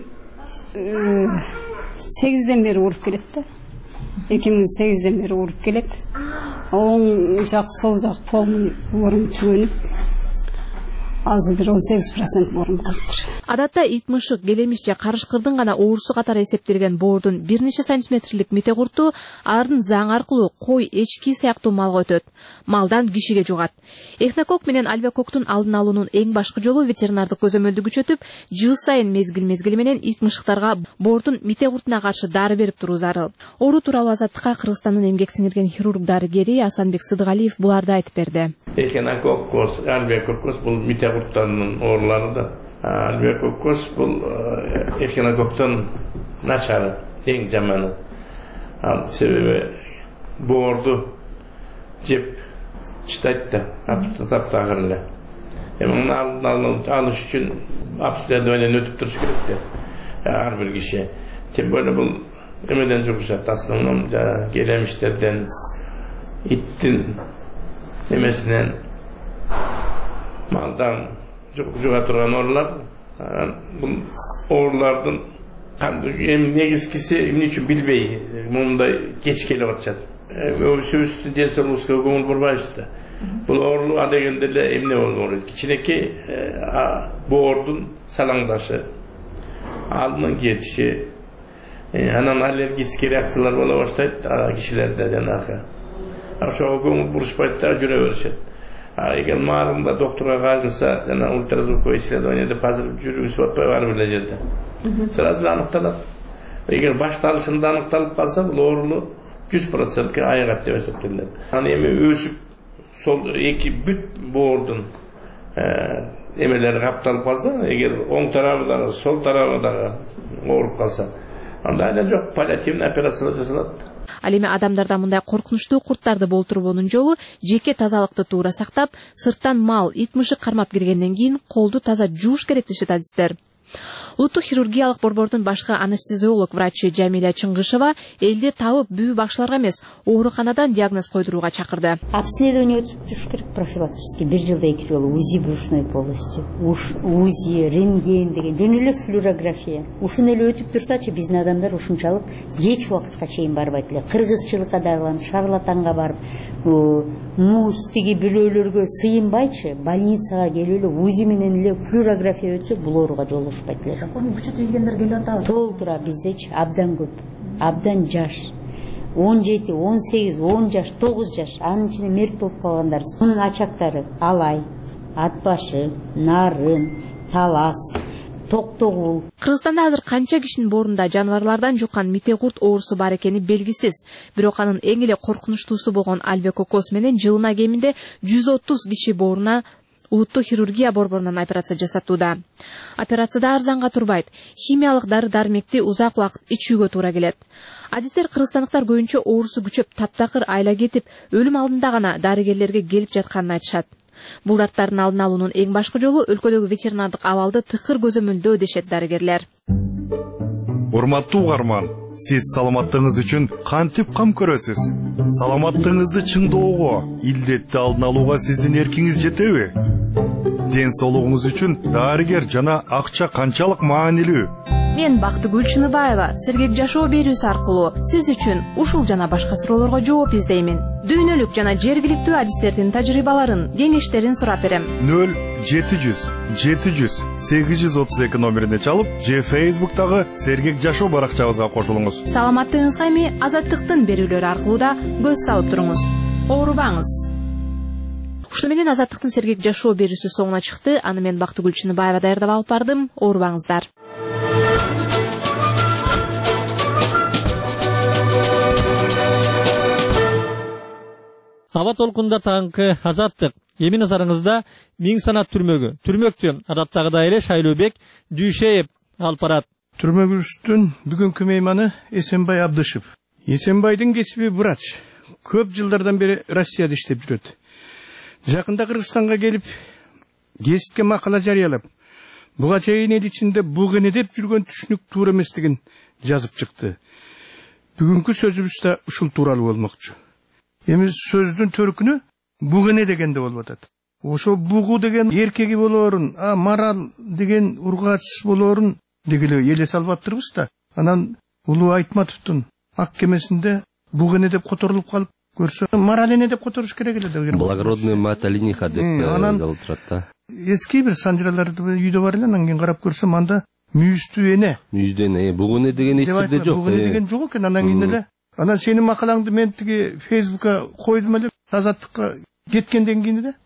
T: сегизден бери уруп келет да. эки миң сегизден бери уруп келет. Оң жак, сол жак полный орун түгөнүп, азыр бир он сегиз процент орун калыптыр.
R: Адатта ит мышык, келемиш же карышкырдын гана оорусу катары эсептелген боордун бир нече сантиметрлик метегурту ардын заң аркылуу кой, эчки сыяктуу малга өтөт. Малдан кишиге жугат. Эхнокок менен альбиококтун алдын алуунун эң башкы жолу ветеринардык көзөмөлдү күчөтүп, жыл сайын мезгил-мезгили менен ит мышыктарга боордун метегуртуна каршы дары берип туруу зарыл. Оору тууралуу Азаттыкка Кыргызстандын эмгек сиңирген хирург дарыгери Асанбек Сыдыгалиев буларды айтып берди.
U: Эхнококкос, альбиококкос бул метегурттардын оорулары да. Альбиококкос бул эхинококтон начары, эң жаманы. Ал себеби боорду жеп чытайт да, таптагыр эле. Эми алдын алыш үчүн обследованиеден өтүп туруш керек да. Ар бир киши. Тем более бул эмеден жугушат, основном келемиштерден, иттин эмесинен, малдан жуга турган оорулар. Бул оорулардын эми негизгиси эмне үчүн билбей мындай кеч келип атышат. Өбүсүбүздүн ден соолугубузга көңүл бурбайбыз да. Бул оору адегенде эле эмне болот? Кичинекей боордун салаңдашы, алдын кетиши, анан аллергический реакциялар боло баштайт кишилерде жанагы. Ошого көңүл бурушпайт да, жүрө беришет. Эгер маарында докторго кайрылса, жана ультразвуковой исследование деп азыр жүргүзүп атпайбы ар бир жерде. Сразу аныкталат. Эгер башталышында аныкталып калса, бул оорулуу жүз процентке айыгат деп эсептелет. Аны эми өсүп, сол эки бүт боордун эмелери капталып калса, эгер оң тарабы дагы, сол тарабы дагы ооруп калса, анда эле жок, паллиативный операция жасалат.
R: Ал эми адамдарда мындай коркунучтуу курттарды болтурбоонун жолу жеке тазалыкты туура сактап, сырттан мал, ит мышык кармап киргенден кийин колду таза жууш керек дешет адистер. Улуттук хирургиялык борбордун башкы анестезиолог врачы Жамиля Чыңгышева элди табып бүү бакчыларга эмес, ооруканадан диагноз койдурууга чакырды.
V: Обследование өтүп туруш керек профилактически, бир жылда эки жолу УЗИ брюшной полости, УЗИ, рентген деген, жөн эле флюорография. Ушуну эле өтүп турсачы биздин адамдар ушунчалык кеч убакытка чейин барбайт эле. Кыргызчылыкка дагы, шарлатанга барып, муз тиги бирөөлөргө сыйынбайчы, больницага келип эле УЗИ менен эле флюорография өтсө бул ооруга жолугушпайт эле.
R: Onu küçük bilgenler geliyor da.
V: Толтура биздечи абдан көп, абдан жаш. он жети, он сегиз, он жаш, тогуз жаш, анын ичинде мерт болуп калгандар. Мунун ачактары алай, атбашы, нарын, талас, токтогул.
R: Кыргызстанда азыр канча кишинин боорунда жаныбарлардан жуккан метегурт оорусу бар экени белгисиз. Бирок анын эң эле коркунучтуусу болгон альбиококкос менен жылына кеминде жүз отуз киши бооруна улуттук хирургия борборунан операция жасатууда. Операцияда арзанга турбайт. Химиялык дары-дармекти узак убакыт ичүүгө туура келет. Адистер кыргызстандыктар көбүнчө оорусу күчөп, таптакыр айла кетип, өлүм алдында гана дарыгерлерге келип жатканын айтышат. Бул дарттардын алдын алуунун эң башкы жолу өлкөдөгү ветеринардык абалды тыкыр көзөмөлдөө дешет дарыгерлер.
W: Урматтуу угарман, сиз саламаттыгыңыз үчүн кантип кам көрөсүз? Саламаттыгыңызды чыңдоого, илдетти алдын алууга сиздин эркиңиз жетеби? Ден соолугуңуз үчүн дарыгер жана акча канчалык маанилүү?
R: Мен Бактыгүл Чыныбаева сергек жашоо берүүсү аркылуу сиз үчүн ушул жана башка суроолорго жооп издеймин. Дүйнөлүк жана жергиликтүү адистердин тажрыйбаларын, кеңештерин сурап берем.
W: нөл жети жүз жети жүз сегиз жүз отуз эки номерине чалып, же Facebook'тагы сергек жашоо баракчабызга кошулуңуз.
R: Саламаттыгыңызга эми Азаттыктын берүүлөрү аркылуу да көз салып туруңуз. оорубаңыз. Ушуну менен Азаттыктын сергек жашоо берүүсү соңуна чыкты. Аны мен Бактыгүл Чыныбаева даярдап алып бардым. Оорубаңыздар.
A: Аба толкунда таңкы Азаттык. Эми назарыңызда Миң санат түрмөгү. Түрмөктү адаттагыдай эле Шайлообек Дүйшеев алып барат.
B: Түрмөгүбүздүн бүгүнкү мейманы Эсенбай Абдышев. Эсенбайдын кесиби врач. Көп жылдардан бери Россияда иштеп жүрөт. Жакында Кыргызстанга келип, гезитке макала жарыялап, буга чейин эл ичинде буг эне деп жүргөн түшүнүк туура эместигин жазып чыкты. Бүгүнкү сөзүбүз да ушул тууралуу болмокчу. Эми сөздүн төркүнү буг эне дегенде болуп атат. Ошо бугу деген эркеги болоорун, а марал деген ургач болоорун дегеле эле салып аттырбыз да. Анан Улуу Айтматовдун ак кемесинде буг эне деп которулуп калып көрсө, марал эне деп которуш керек эле да.
C: Благородный мать олениха деп жазылып турат да.
B: Эски бир санжыраларды үйдө бар эле, анан кийин карап көрсөм анда мүйүздүү эне.
C: Мүйүздүү эне, буг эне деген эсирде жок.
B: Буг эне деген жок экен, анан кийин эле. Анан сенин макалаңды мен тиги Фейсбукка койдум эле, Азаттыкка кеткенден кийин эле.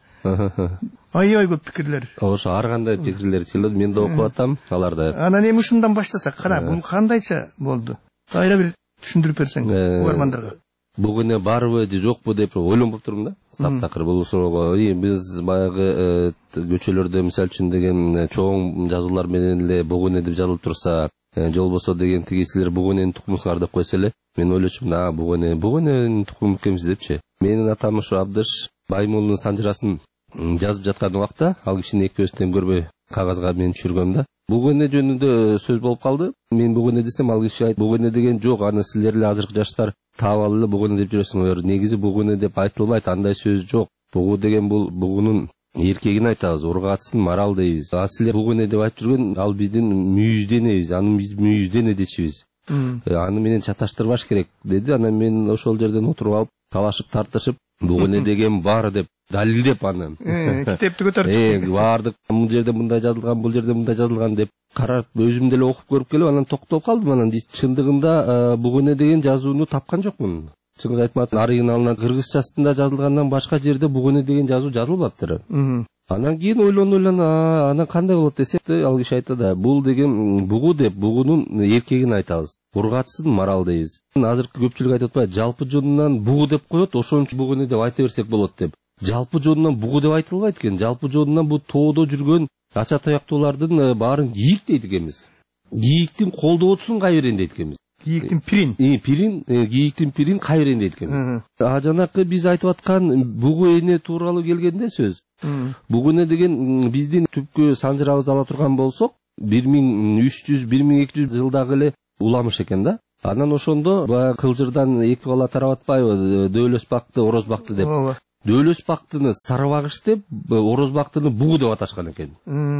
B: Аябай көп пикирлер.
C: Ошо ар кандай пикирлер келет, мен да окуп атам, аларды.
B: Анан эми ушундан баштасак, кара, бул кандайча болду? Кайра бир түшүндүрүп берсең угармандарга.
C: Буг эне барбы же жокпу деп ойлонуп туруп турдум да. Таптакыр бул суроого. Биз баягы көчөлөрдө мисалы үчүн деген чоң жазуулар менен эле буг эне деп жазылып турса, жолбосо деген кигесилер буг эненин тукумусуңар деп койсо эле, мен ойлочумун, а буг эне, буг эненин тукуму экенбиз депчи. Менин атам ушу Абдыш Баймолдун санжырасын жазып жаткан убакта, ал кишини экөөбүздөн көрбөй кагазга мен түшүргөм да. Буг эне жөнүндө сөз болуп калды. Мен буг эне десем, ал киши айт, буг эне деген жок, аны силер эле азыркы жаштар таап алып эле буг эне деп жүрөсүңөр. Негизи буг эне деп айтылбайт, андай сөз жок. Бугу деген бул бугунун эркегин айтабыз, ургачсын, марал дейбиз. А силер буг эне деп айтып жүргөн, ал биздин мүйүздүү энебиз, аны биз мүйүздүү эне дечибиз. Аны менен чаташтырбаш керек деди. Анан мен ошол жерден отуруп алып, талашып тартышып, буг эне деген бар деп далилдеп аны.
B: Китепти көтөрүп
C: чыкты. Бардык бул жерде мындай жазылган, бул жерде мындай жазылган деп карап, өзүм деле окуп көрүп келип, анан токтоп калдым. Анан чындыгында буг эне деген жазууну тапкан жокмун. Чыңгыз Айтматовдун оригиналынан кыргызчасында жазылгандан башка жерде буг эне деген жазуу жазылбаптыр. Анан кийин ойлон ойлон, анан кандай болот десе, ал киши айтты, бул деген бугу деп бугунун эркегин айтабыз. Ургачсын, марал дейбиз. Азыркы көпчүлүк айтып атпайбы, жалпы жонунан бугу деп коет, ошон үчүн буг эне деп айта берсек болот деп. Жалпы жонунан бугу деп айтылбайт экен. Жалпы жонунан бул тоодо жүргөн ача таяктуулардын баарын кийик дейт экенбиз. Кийиктин колдоосун кайберен дейт экенбиз.
B: Кийиктин пирин.
C: Э, пирин, кийиктин пирин кайберен дейт экенбиз. А жанакы биз айтып аткан бугу эне тууралуу келгенде сөз. Бугу эне деген биздин түпкү санжырабызды ала турган болсок, бир миң үч жүз бир миң эки жүз жылдагы эле уламыш экен да. Анан ошондо баягы кылжырдан эки бала тарап атпайбы, дөөлөс бакты, ороз бакты деп. Дөөлөс бактыны сарыбагыш деп, ороз бактыны бугу деп аташкан экен.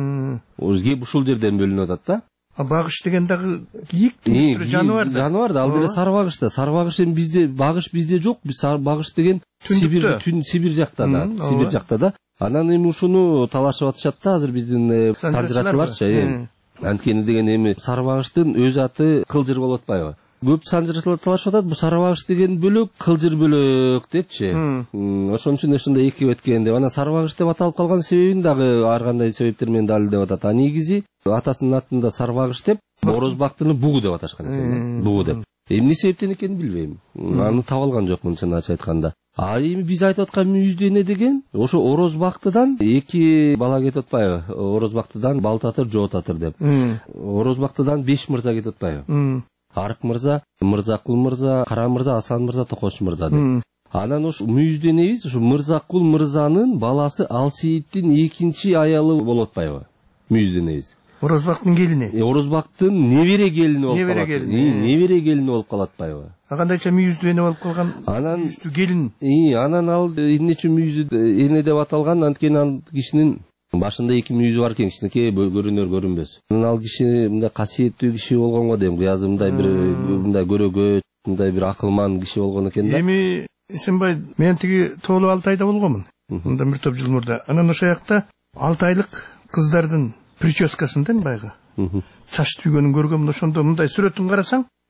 C: Кеп ушул жерден бөлүнүп атат да.
B: А багыш деген дагы кийик жаныбар да.
C: Жаныбар да, ал деле сарыбагыш да. Сарыбагыш эми бизде багыш бизде жок. Биз багыш деген Сибир, түн Сибир жакта да, Сибир жакта да. Анан эми ушуну талашып атышат да, азыр биздин санжырачыларчы. Анткени деген эми сарыбагыштын өз аты кылжыр болуп атпайбы? Көп санжырачылар талашып атат, бу сарыбагыш деген бөлөк, кылжыр бөлөк депчи. Ошон үчүн ушундай эки өткөн деп. Анан сарыбагыш деп аталып калган себебин дагы ар кандай себептер менен далилдеп атат. А негизи атасынын атында сарыбагыш деп, ороз бактыны бугу деп аташкан экен. Бугу деп. Эмне себептен экенин билбейм. Аны таба алган жокмун чын ачык айтканда. А эми биз айтып аткан мүйүздүү эне деген ошо ороз бактыдан эки бала кетип атпайбы? Ороз бактыдан Балтатыр, Жоотатыр деп. Ороз бактыдан беш мырза кетип атпайбы? Арык мырза, Мырзакул мырза, Кара мырза, Асан мырза, Токоч мырза деп. Анан ушу мүйүздүү энебиз ушу Мырзакул мырзанын баласы Алсейиттин экинчи аялы болуп атпайбы? Мүйүздүү энебиз.
B: Орозбактын келини.
C: Орозбактын небере келини болуп калат. Небере келини болуп калат атпайбы?
B: А кандайча мүйүздүү эне болуп калган?
C: Анан
B: мүйүздүү келин.
C: И, анан ал эмне үчүн мүйүздүү эне деп аталган? Анткени ал кишинин башында эки мүйүзү бар экен, кичинекей көрүнөр көрүнбөс. Анан ал киши мындай касиеттүү киши болгонго дейм, кыязы мындай бир мындай көрөгөт, мындай бир акылман киши болгон экен да.
B: Эми Эсенбай, мен тиги тоолуу Алтайда болгонмун. Мында бир топ жыл мурда. Анан ошол жакта алтайлык кыздардын прическасында баягы чач түйгөнүн көргөмүн. Ошондо мындай сүрөтүн карасаң,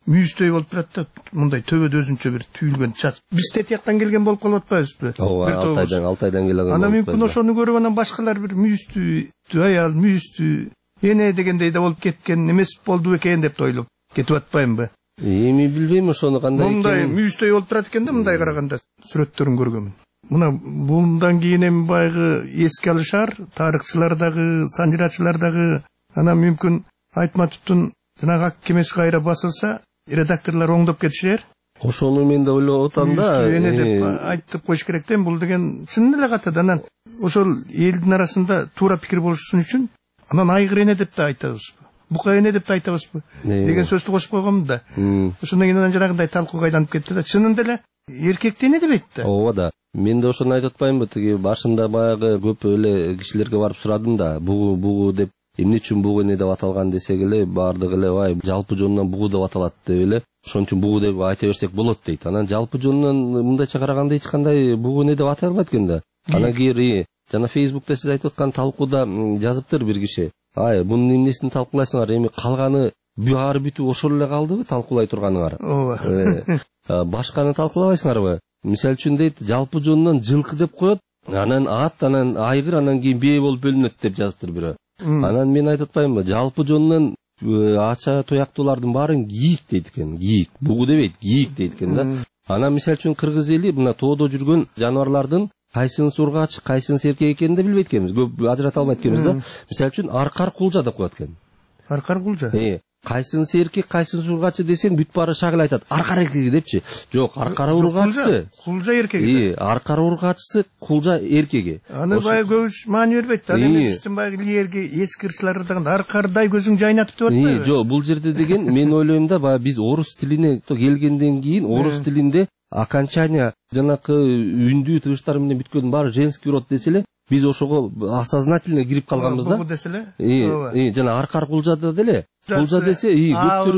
B: мүйүздөй болуп турат да, мындай төбөдө өзүнчө бир түйүлгөн чач. Биз тетияктан келген болуп калып атпайбызбы?
C: Ооба, Алтайдан, Алтайдан келген.
B: Ана мүмкүн ошону көрүп анан башкалар бир мүйүздүү аял, мүйүздүү эне дегендей да болуп кеткен эмес болду экен деп ойлоп кетип атпаймынбы?
C: Эми билбейм ошону кандай экенин.
B: Мындай мүйүздөй болуп турат экен да, мындай караганда сүрөттөрүн көргөмүн. Мына bundan кийин эми байгы эске алышар, тарыхчылар дагы, санжырачылар дагы, анан мүмкүн Айтматовдун жанагы ак кемеси кайра басылса, редакторлор оңдоп кетишер.
C: Ошону мен да ойлоп атам да.
B: Эне деп айтып коюш керек да, бул деген чын эле катады. Анан ошол элдин арасында туура пикир болушун үчүн анан айгыр эне деп да айтабызбы, бука эне деп да айтабызбы деген сөздү кошуп койгонмун да. Ошондон кийин анан жанагындай талкууга айланып кетти да. Чынында эле эркекти эне дебейт да.
C: Ооба да. Мен да ошону айтып атпаймынбы, тиги башында баягы көп эле кишилерге барып сурадым да, бугу бугу деп, эмне үчүн бугу эне деп аталган десек эле, баардыгы эле бай жалпы жонунан бугу деп аталат деп эле, ошон үчүн бугу деп айта берсек болот дейт. Анан жалпы жонунан мындайча караганда эч кандай бугу эне деп атай албайт экен да. Анан кийин жана Фейсбукта сиз айтып аткан талкууда жазыптыр бир киши. Ай, мунун эмнесин талкуулайсыңар, эми калганы баары бүтүп ошол эле калдыбы талкуулай турганыңар? Ооба. Башканы талкуулабайсыңарбы? Мисалы үчүн дейт, жалпы жонунан жылкы деп коет, анан ат, анан айгыр, анан кийин бээ болуп бөлүнөт деп жазыптыр бирөө. Анан мен айтып атпаймынбы, жалпы жонунан ача тояктуулардын баарын кийик дейт экен, кийик. Бугу дебейт, кийик дейт экен да. Анан мисалы үчүн кыргыз эли мына тоодо жүргөн жаныбарлардын кайсынысы ургач, кайсынысы эркек экенин да билбейт экенбиз, көп ажырата албайт экенбиз да. Мисалы үчүн аркар кулжа деп коет экен.
B: Аркар кулжа?
C: Э, кайсынысы эркек, кайсынысы ургачы десең, бүт баары шагыл айтат. Аркар эркеги депчи. Жок, аркар ургачысы.
B: Кулжа эркеги.
C: Э, аркар ургачысы, кулжа эркеги.
B: Аны бай көбүс маани бербейт да. Анын бай лиерге эски кырсылар дагы аркардай көзүң жайнатып деп атпайбы?
C: Э, жок, бул жерде деген мен ойлойм да, бая биз орус тилине келгенден кийин орус тилинде окончание жанакы үндүү тыгыштар менен бүткөн баары женский род деселе, биз ошого осознательно кирип калганбыз да.
B: Бугу деселе?
C: Э, жана аркар кулжада деле. Кулжа десе, и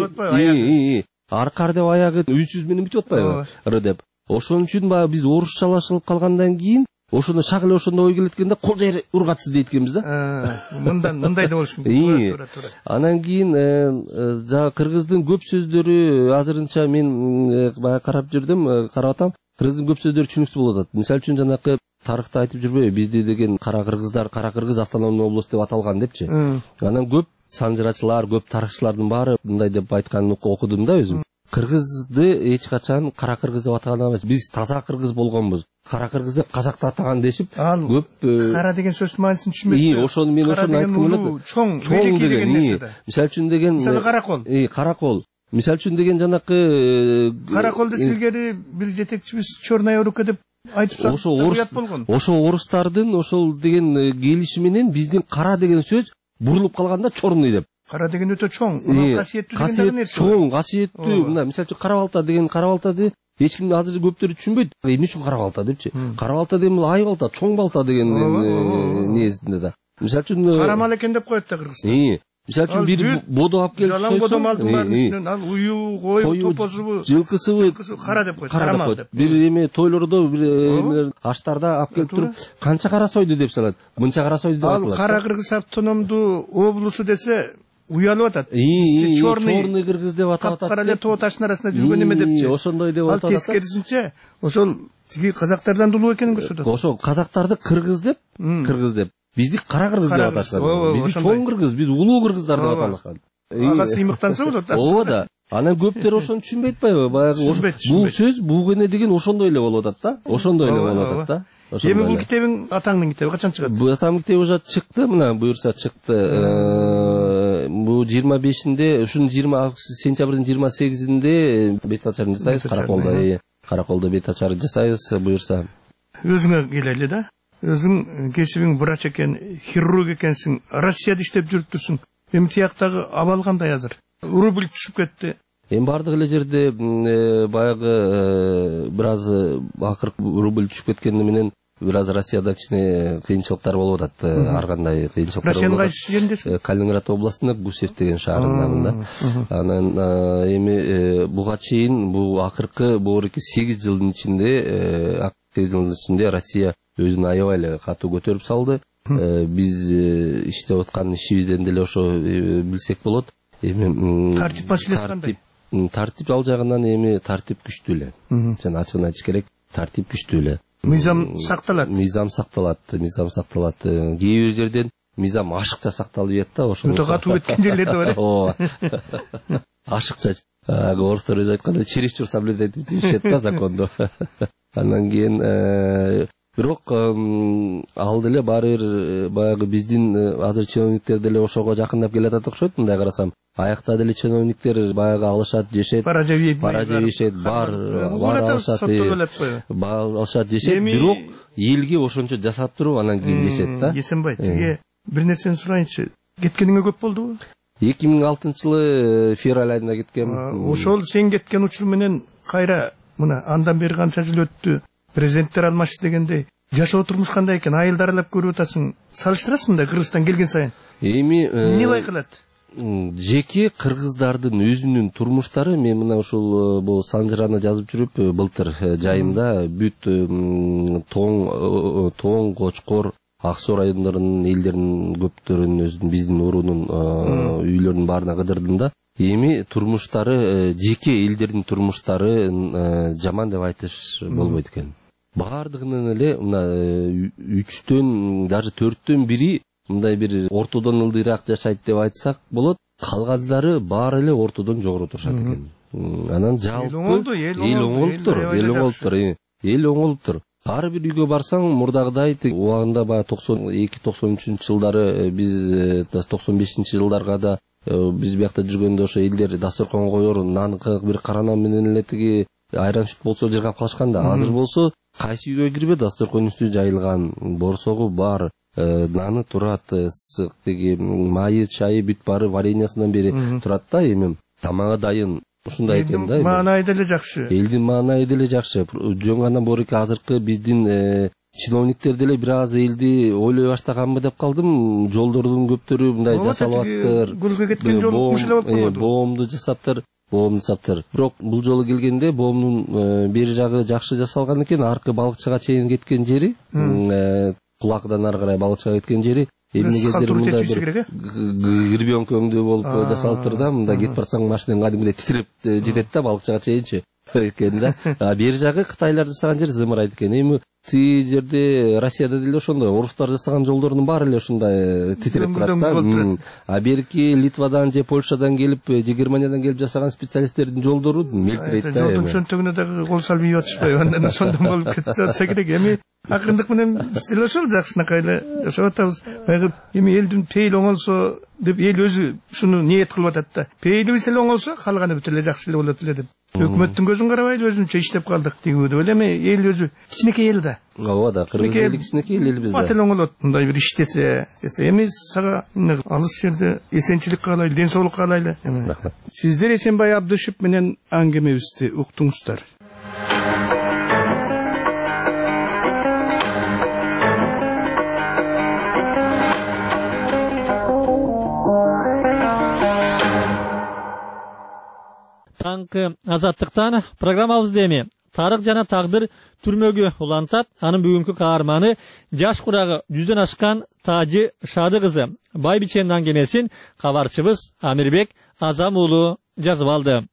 C: көптөр аркар деп аягы үнсүз менен бүтүп атпайбы? Р деп. Ошон үчүн бая биз орусчалашылып калгандан кийин ошону шагыл ошондой ой келет экен да, кулжа ургачысы дейт экенбиз да.
B: Мындан мындай да болуш мүмкүн. Туура, туура.
C: Анан кийин жана кыргыздын көп сөздөрү азырынча мен бая карап жүрдүм, карап атам. Кыргыздын көп сөздөрү түшүнүксүз болуп атат. Мисалы үчүн жанакы тарыхта айтып жүрбөйбү, бизде деген кара кыргыздар, кара кыргыз автономный область деп аталган депчи. Анан көп санжырачылар, көп тарыхчылардын баары мындай деп айтканын окудум да өзүм. Кыргызды эч качан кара кыргыз деп атаган эмес. Биз таза кыргыз болгонбуз. Кара кыргыз деп казакты атаган дешип, көп
B: кара деген сөздүн маанисин түшүнбөйт.
C: Ии, ошону мен ошону айткым келет.
B: Чоң, чоң деген нерсе да.
C: Мисалы үчүн деген
B: Мисалы каракол.
C: Ии, каракол. Мисалы үчүн деген жанакы
B: караколду силгери бир жетекчибиз черная рука деп айтып сатып уят болгон.
C: Ошо орустардын ошол деген келиши менен биздин кара деген сөз бурулуп калганда чорный деп.
B: Кара деген өтө чоң, анан касиеттүү деген нерсе.
C: Чоң, касиеттүү. Мына мисалы үчүн кара балта деген кара балтады эч ким азыр көптөр түшүнбөйт. Эмне үчүн кара балта депчи? Кара балта деген бул ай балта, чоң балта деген несинде да. Мисалы үчүн
B: кара мал экен деп коет да кыргыздар.
C: Мисалы үчүн бир бодо алып келип
B: жалаң бодо малдын баарын үстүнөн ал уюу, кою, топозубу,
C: жылкысыбы
B: кара деп коет, кара мал деп.
C: Бир эме тойлордо, бир аштарда алып келип туруп, канча кара сойду деп салат. Мынча кара сойду деп аталат.
B: Ал кара кыргыз автономдуу облусу десе уялып атат.
C: Чорный кыргыз деп аталат.
B: Капкара эле тоо таштын арасында жүргөн эме депчи.
C: Ошондой деп аталат.
B: Ал тескерисинче ошол тиги казактардан дулуу экенин көрсөтөт.
C: Ошо казактарды кыргыз деп, кыргыз деп. Бизди кара кыргыз деп аташат. Бизди чоң кыргыз, биз улуу кыргыздар деп аталган.
B: Ага сыймыктанса болот да.
C: Ооба да. Анан көптөр ошону түшүнбөйт атпайбы? Баягы бул сөз буг эне деген ошондой эле болуп атат да. Ошондой эле болуп атат да.
B: Эми бул китебиң атаңдын китеби качан чыгат?
C: Бул атамдын китеби уже чыкты, мына буюрса чыкты. Бул жыйырма бешинде, ушунун жыйырма сентябрдын жыйырма сегизинде бет ачарын жасайбыз, караколдо. Караколдо бет ачарын жасайбыз буюрса.
B: Өзүңө келели да. Өзүң кесибиң врач экен, хирург экенсиң, Россияда иштеп жүрүптүрсүң. Эми тияктагы абал кандай азыр? Рубль түшүп кетти.
C: Эми бардык эле жерде баягы бир аз акыркы рубль түшүп кеткени менен бир аз Россияда кичине кыйынчылыктар болуп атат. Ар кандай кыйынчылыктар.
B: Россиянын кайсы жериндесиң?
C: Калининград областында Гусев деген шаарындамын да. Анан эми буга чейин бул акыркы богуреки сегиз жылдын ичинде, сегиз жылдын ичинде Россия өзүн аябай эле катуу көтөрүп салды. Биз иштеп аткан ишибизден деле ошо билсек болот. Эми
B: тартип маселеси кандай?
C: тартип ал жагынан эми тартип күчтүү эле. Жана ачыгын айтыш керек, тартип күчтүү эле.
B: Мыйзам сакталат.
C: Мыйзам сакталат, мыйзам сакталат. Кээ бир жерден мыйзам ашыкча сакталып жатат да, ошол.
B: Өтө катуу кеткен жерлерде бар э.
C: Ооба. Ашыкча, орустар өзү айткандай, чересчур соблюдать этишет да законду. Андан кийин бирок ал деле баары бир баягы биздин азыр чиновниктер деле ошого жакындап келатат окшойт, мындай карасам. Аякта деле чиновниктер баягы алышат, жешет.
B: Пара жебейт,
C: пара жебейт, бар бар алышат, бар алышат, жешет. Бирок элге ошончо жасап туруп анан кийин жешет да.
B: Есенбай, тиге бир нерсени сурайынчы. Кеткениңе көп болдубу?
C: эки миң алтынчы жылы февраль айында кеткем.
B: Ошол сен кеткен учур менен кайра мына андан бери канча жыл өттү. Президенттер алмашты дегендей. Жашоо турмуш кандай экен? Айылды аралап көрүп атасың. Салыштырасың мындай Кыргызстан келген сайын.
C: Эми
B: эмне байкалат?
C: Жеке кыргыздардын өзүнүн турмуштары, мен мына ушул бул Санжыраны жазып жүрүп, былтыр жайында бүт Тоң, Тоң, Кочкор, Ак Суу райондорунун элдеринин көптөрүн өзүнүн биздин уруунун үйлөрүнүн баарына кыдырдым да. Эми турмуштары, жеке элдердин турмуштары жаман деп айтыш болбойт экен. Баардыгынын эле мына үчтөн, даже төрттөн бири мындай бир ортодон ылдыйраак жашайт деп айтсак болот. Калгандары баары эле ортодон жогору турушат экен. Анан жалпы эл оңолуптур, эл оңолуптур, эл оңолуптур. Ар бир үйгө барсаң, мурдагыдай убагында баягы токсон эки токсон үчүнчү жылдары, биз токсон бешинчи жылдарга да биз биякта жүргөндө ошо элдер дасторкон коёр, нан бир кара нан менен эле тиги айран сүт болсо жыргап калышкан да. Азыр болсо кайсы үйгө кирбе дасторкон үстү жайылган, борсогу бар, наны турат, тиги майы, чайы бүт баары вареньясынан бери турат да, эми тамагы дайын. Ушундай экен да.
B: Маанайы деле жакшы.
C: Элдин маанайы деле жакшы. Жөн гана борки азыркы биздин чиновниктер деле бир аз элди ойлой баштаганбы деп калдым. Жолдордун көптөрү мындай жасалаттыр.
B: Гүлгө кеткен жол ушулай болуп калды.
C: Боомду жасаптыр, боомду жасаптыр. Бирок бул жолу келгенде боомдун бери жагы жакшы жасалган экен. Аркы балыкчыга чейин кеткен жери, кулакдан ары карай балыкчыга кеткен жери. Эмнегедир мындай бир гребенкөңдүү болуп жасалыптыр да, мында кетип барсаң машинаң кадимгидей титиреп жетет да, балыкчыга чейинчи экен да. Бери жагы Кытайлар жасаган жер зымырайт экен. Эми тиги жерде Россияда деле ошондой, орустар жасаган жолдордун баары эле ушундай титиреп турат да. А берки Литвадан же Польшадан келип, же Германиядан келип жасаган специалисттердин жолдору мелтирейт да.
B: Жолдун чөнтөгүнө дагы кол салып ийип атышпайбы, андан ошондон болуп кетсе атса керек. Эми акырындык менен биз деле ошол жакшынакай эле жашап атабыз. Баягы эми элдин пейили оңолсо деп эл өзү ушуну ниет кылып атат да. Пейилибиз эле оңолсо калганы бүт эле жакшы эле болот эле деп. Өкмөттүн көзүн карабайлы өзүнчө иштеп калдык дегүү деп эле. Эми эл өзү кичинекей эл да.
C: Ооба да, кыргыз эли кичинекей эл элбиз да.
B: Бат эле оңолот, мындай бир иштесе, десе. Эми сага алыс жерде эсенчилик каалайлы, ден соолук каалайлы. Сиздер Эсенбай Абдышев менен аңгемебизди уктуңуздар.
A: Таңкы азаттыктан программабызды эми тарых жана тагдыр түрмөгө улантат. Анын бүгүнкү каарманы жаш курагы жүздөн ашкан Тажы Шады кызы Байбиченин аңгемесин кабарчыбыз Амирбек Азам уулу жазып алды.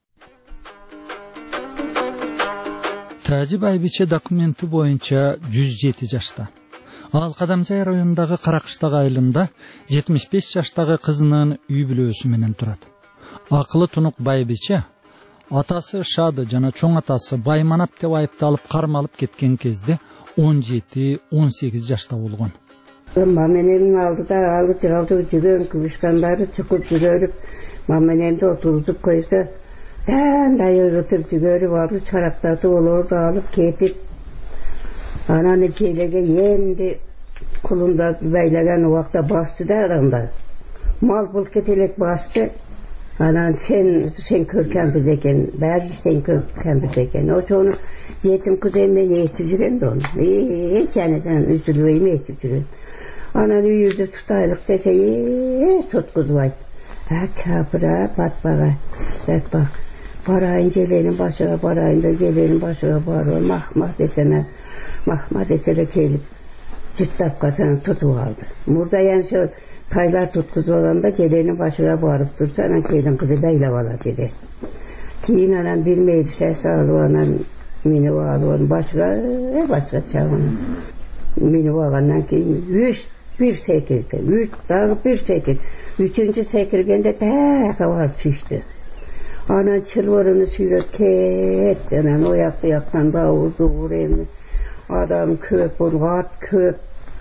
D: Тажы Байбиче документи боюнча жүз жети жашта. Ал Кадамжай районундагы Каракыштак айылында жетимиш беш жаштагы кызынын үй бүлөсү менен турат. Акылы тунук Байбиче атасы Шады жана чоң атасы Байманап деп айыпталып кармалып кеткен кезде он жети он сегиз жашта болгон.
E: Маманемдин алдыда алып чыгалтып жүргөн күбүшкандары чукуп жүрөрүп, маманемди отургузуп койсо, андай ырытып жүрөрүп алып чарактатып олорду алып кетип, анан желеге энди кулундарды байлаган убакта басты да адамдар. Мал булт кетелек басты. Анан sen sen көркөнбүз экен, баары sen көркөнбүз экен. Ошону жетим кыз эмен ээсип жүрөм да onu. Эч андан үзүлбөйм ээсип жүрөм. Анан үйүздү тутайлык десе, э туткузбайт. А чапыра батпага, батпак. Барайын желенин башыга, барайын да желенин башыга барып, махмат десеме, махмат деселе келип, жыттап калсаң тутуп алды. Мурдаян ошо Taylar tutkuzulanda gelenin başına varıp dursa, anan kelin kızı daylap ala dedi. Keyin anam bilmeydi ses alıp anam meni alıp başka başka çağın. Meni bağlandan keyin üç bir sekirdi. Üç daha bir sekir. Üçüncü sekirgende ta var düştü. Ana çılvarını sürüp ket. Anam o yakta yaktan davuldu vurayım. Adam köp, at köp.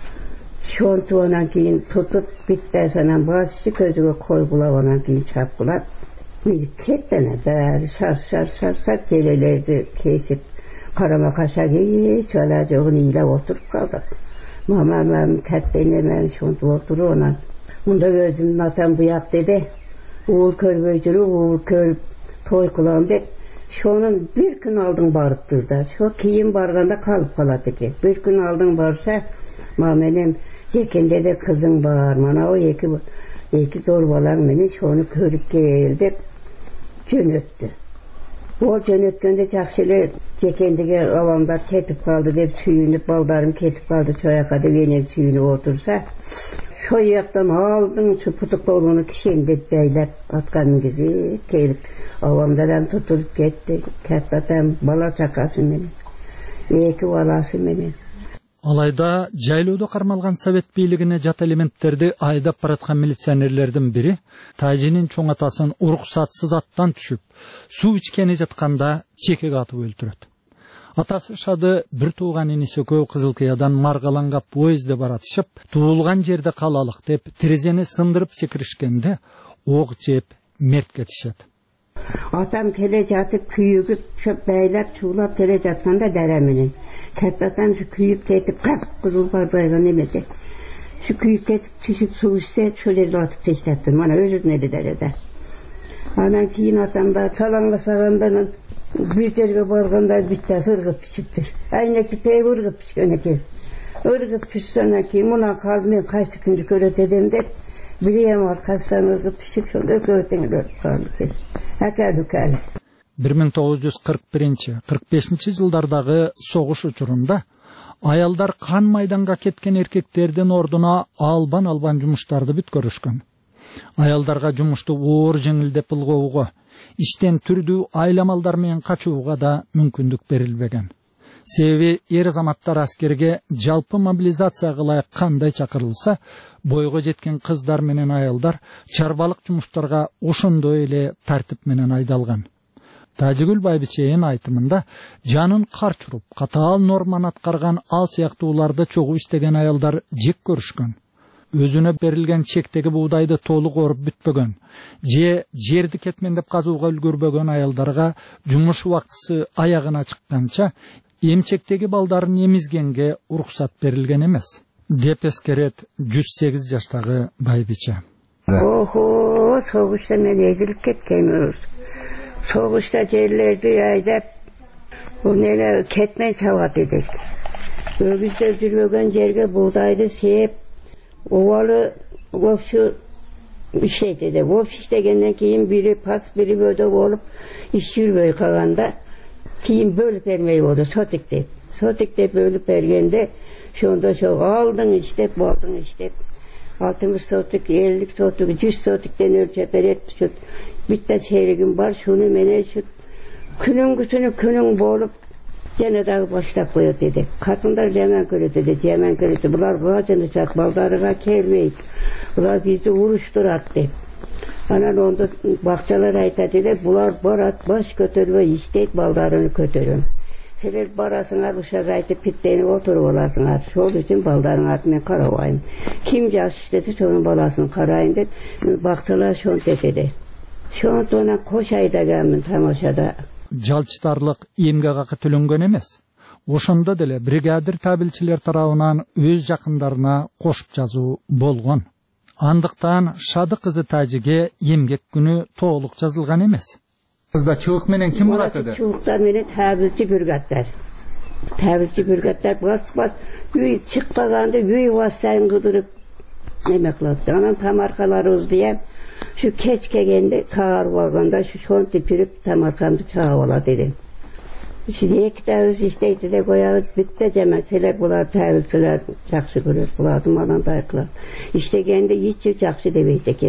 E: Şontuğundan keyin tutup bitti sana basıcı gözüne koy bulavanan keyin çapkılar. Bir ketene bari şar şar şar şar gelelerdi kesip karama kaşa geç olacağını ile oturup kaldı. Mama ben katlenemem şontu oturup ona. Bunda gözümün atan bu yak dedi. Uğur kör böcürü uğur kör toy kulağım dedi. Şonun bir gün aldın barıp durdu. Şu keyin barganda kalıp kaladı ki. Bir gün aldın barsa mamenem yekinde de kızım var. Mana o yeki iki zorbalar beni şonu körüp geldi. Jönöttü. O jönötkende jakşylar jekendigi avamda ketip kaldı dep suyunup baldarım ketip kaldı çoyaka dep enep suyunup otursa şu yaktan aldım şu putuk bolunu kişendep beylep atkanın gizi kelip avamdadan tutulup ketти kattadan bala çakası meni эки баласы менен.
D: Алайда жайлоодо кармалган совет бийлигине жат элементтерди айдап бараткан милиционерлердин бири тажинин чоң атасын уруксатсыз аттан түшүп, суу ичкени жатканда чекеге атып өлтүрөт. Атасы Шады бир тууган иниси экөө Кызылкыядан Маргаланга поездде баратышып, туулган жерде калалык деп терезени сындырып секиришкенде ок жеп мерт кетишет.
E: Atam kele jatıp küyüp çöp beylep çuğlap kele jatkanda dereminin. Kattadan şu küyüp ketip kap kızıl bardayga nemedi. Şu küyüp ketip tüşüp su içse şöyle atıp teşlettim. Bana özür nedi derede. Anan keyin atamda salanga sagandan bir terge barganda bittesi ırgıp pişiptir. Aynaki teyip ırgıp pişkeneki. Irgıp pişsana ki buna kazmayın kaç tüküncü köre dedim de bileyim arkadaşlar ırgıp pişip şöyle öteni görüp kaldı ki.
D: bir ming тогуз жүз кырк биринчи кырк бешинчи жылдардагы согуш учурунда аялдар кан майданга кеткен эркектердин ордуна албан албан жумуштарды бүткөрүшкөн. Аялдарга жумушту оор жеңилдеп ылгоого, иштен түрдүү айламалдар менен качууга да мүмкүндүк берилбеген. Себеби эр азаматтар аскерге жалпы мобилизацияга ылайык кандай чакырылса, бойго жеткен кыздар менен аялдар чарбалык жумуштарга ошондой эле тартип менен айдалган. Тажигүл Байбиченин айтымында жанын карч уруп, катаал норманы аткарган ал сыяктууларды чогуу иштеген аялдар жек көрүшкөн. Өзүнө берилген чектеги буудайды толук оруп бүтпөгөн, же жерди кетмендеп казууга үлгүрбөгөн аялдарга жумуш убактысы аягына чыкканча эмчектеги балдарын эмизгенге уруксат берилген эмес, деп эскерет жүз сегиз жаштагы Байбиче.
E: Охо, согушта мен ezilip кеткенбиз. Согушта жерлерди айдап, уну кетмей чабат эдик. Өгүздөр жүрбөгөн жерге буудайды сээп, овалы вовшу иштейт. Вовш иштегенден кийин бири пас, бири бөдө болуп, иш жүрбөй калганда keyin bölüp vermeyi oldu, sotik deyip. Sotik deyip bölüp vergende, şunda çok aldın işte, baldın işte. Altımız sotik, ellik sotik, yüz sotikten ölçep eretmiş. Bitti çeyregim var, şunu mene şu. Külün gütünü külün bolup, gene dağı başlap koyuyor dedi. Kadınlar cemen körü dedi, cemen körü dedi. Bunlar gacını çak, baldarıga kelmeyiz. Bunlar bizi vuruşturat deyip. Anan onda bakçalar ayta dedi, bular barat baş götürme işteyip baldarını götürün. Seler barasınlar uşak aytıp pitteyini oturup olasınlar. Şol için baldarın adını karavayın. Kim yaş istedi şonun balasını karayın dedi. Bakçalar şon dedi. Şon ona koş ayda gelmin tamaşada.
D: Жалчтарлык эмгек акы төлөнгөн эмес. Ошондо деле бригадир табилчилер тарабынан өз жакындарына кошуп жазуу болгон. Андыктан Шады кызы Тажиге эмгек күнү толук жазылган эмес. Кызда чуук менен ким барат эди?
E: Чууктар менен табилчи биргаттар. Табилчи биргаттар бас-бас үй чыкпаганды үй басайын кыдырып неме кылат. Анан тамаркаларыбызды эм şu keç kelgende çağırıp alganda şu şon tipirip tamarkamdı çağırıp ala dedim. Şimdi iki tavız işteydi de koyarız bitti cemeseler bular tavilçiler jakşı görür bulardım alan dayıklar. İşte kendi hiç jakşı demeydi eken.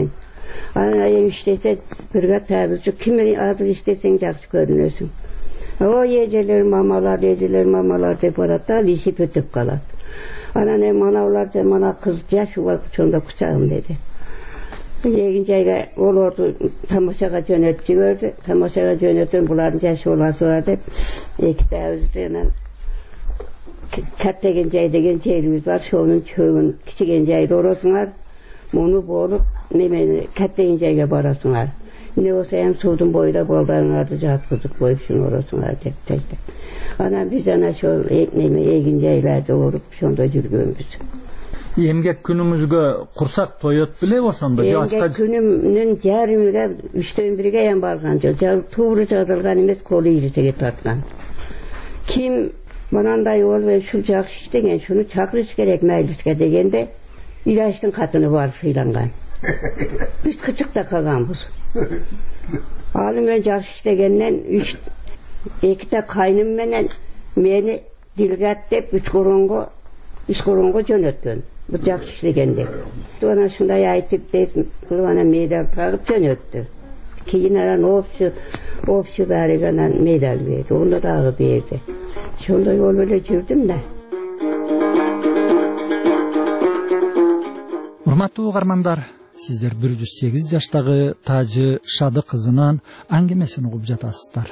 E: Ana ev işlese bir tabiçi kimin adı işlesen жақсы көрünürsün. O yeceler mamalar, yeceler mamalar dep barata lisip ötüp kalat. Ana ne manavlar, mana kız yaş var sonda kucağım dedi. Egince olurdu tamaşaga jönötüp jibirdi. Tamaşaga jönötün buların yaşı olası var dep iki tavizden Kattagenjay degen жерimiz var. Şonun çöğün kiçigenjayda orasınlar. Bunu bolup nemeni Kattagenjayga barasınlar. Ne olsa hem suudun boyda boldarыңарды жаткызып коюпсун оросуңар деп тезде. Ana biz ana şu neme eginjaylarda olup şonda жүргөнбүз.
D: Emgek günümüzge kursak toyot bile oşonda.
E: Emgek günümün jarimiga üçten biriga ham bargan жок. Тууру жазылган эмес, колу ийрисеге тарткан. Kim Mananday ol ve şu жақсы iştеген, şunu çakırış gerek meclisке degende ilaçtın katını var sıylangan. Biz kıçıkta kalganbız. Alım ben жақсы iştegenden üç, iki de kaynım menen meni dilgat dep üç korungu, üç korungu jönötkön. Bu жақсы iştegende. Bana şunday aytıp deyip, bana medal tağıp jönöttü. Keyin aran ofşu, ofşu bariganan medal verdi. Onu dağı verdi. Şonda yol böyle жүрдüm de.
D: Урматтуу угармандар, сиздер bir жүз сегиз жаштагы Тажы Шады кызынын аңгемесин угуп жатасыздар.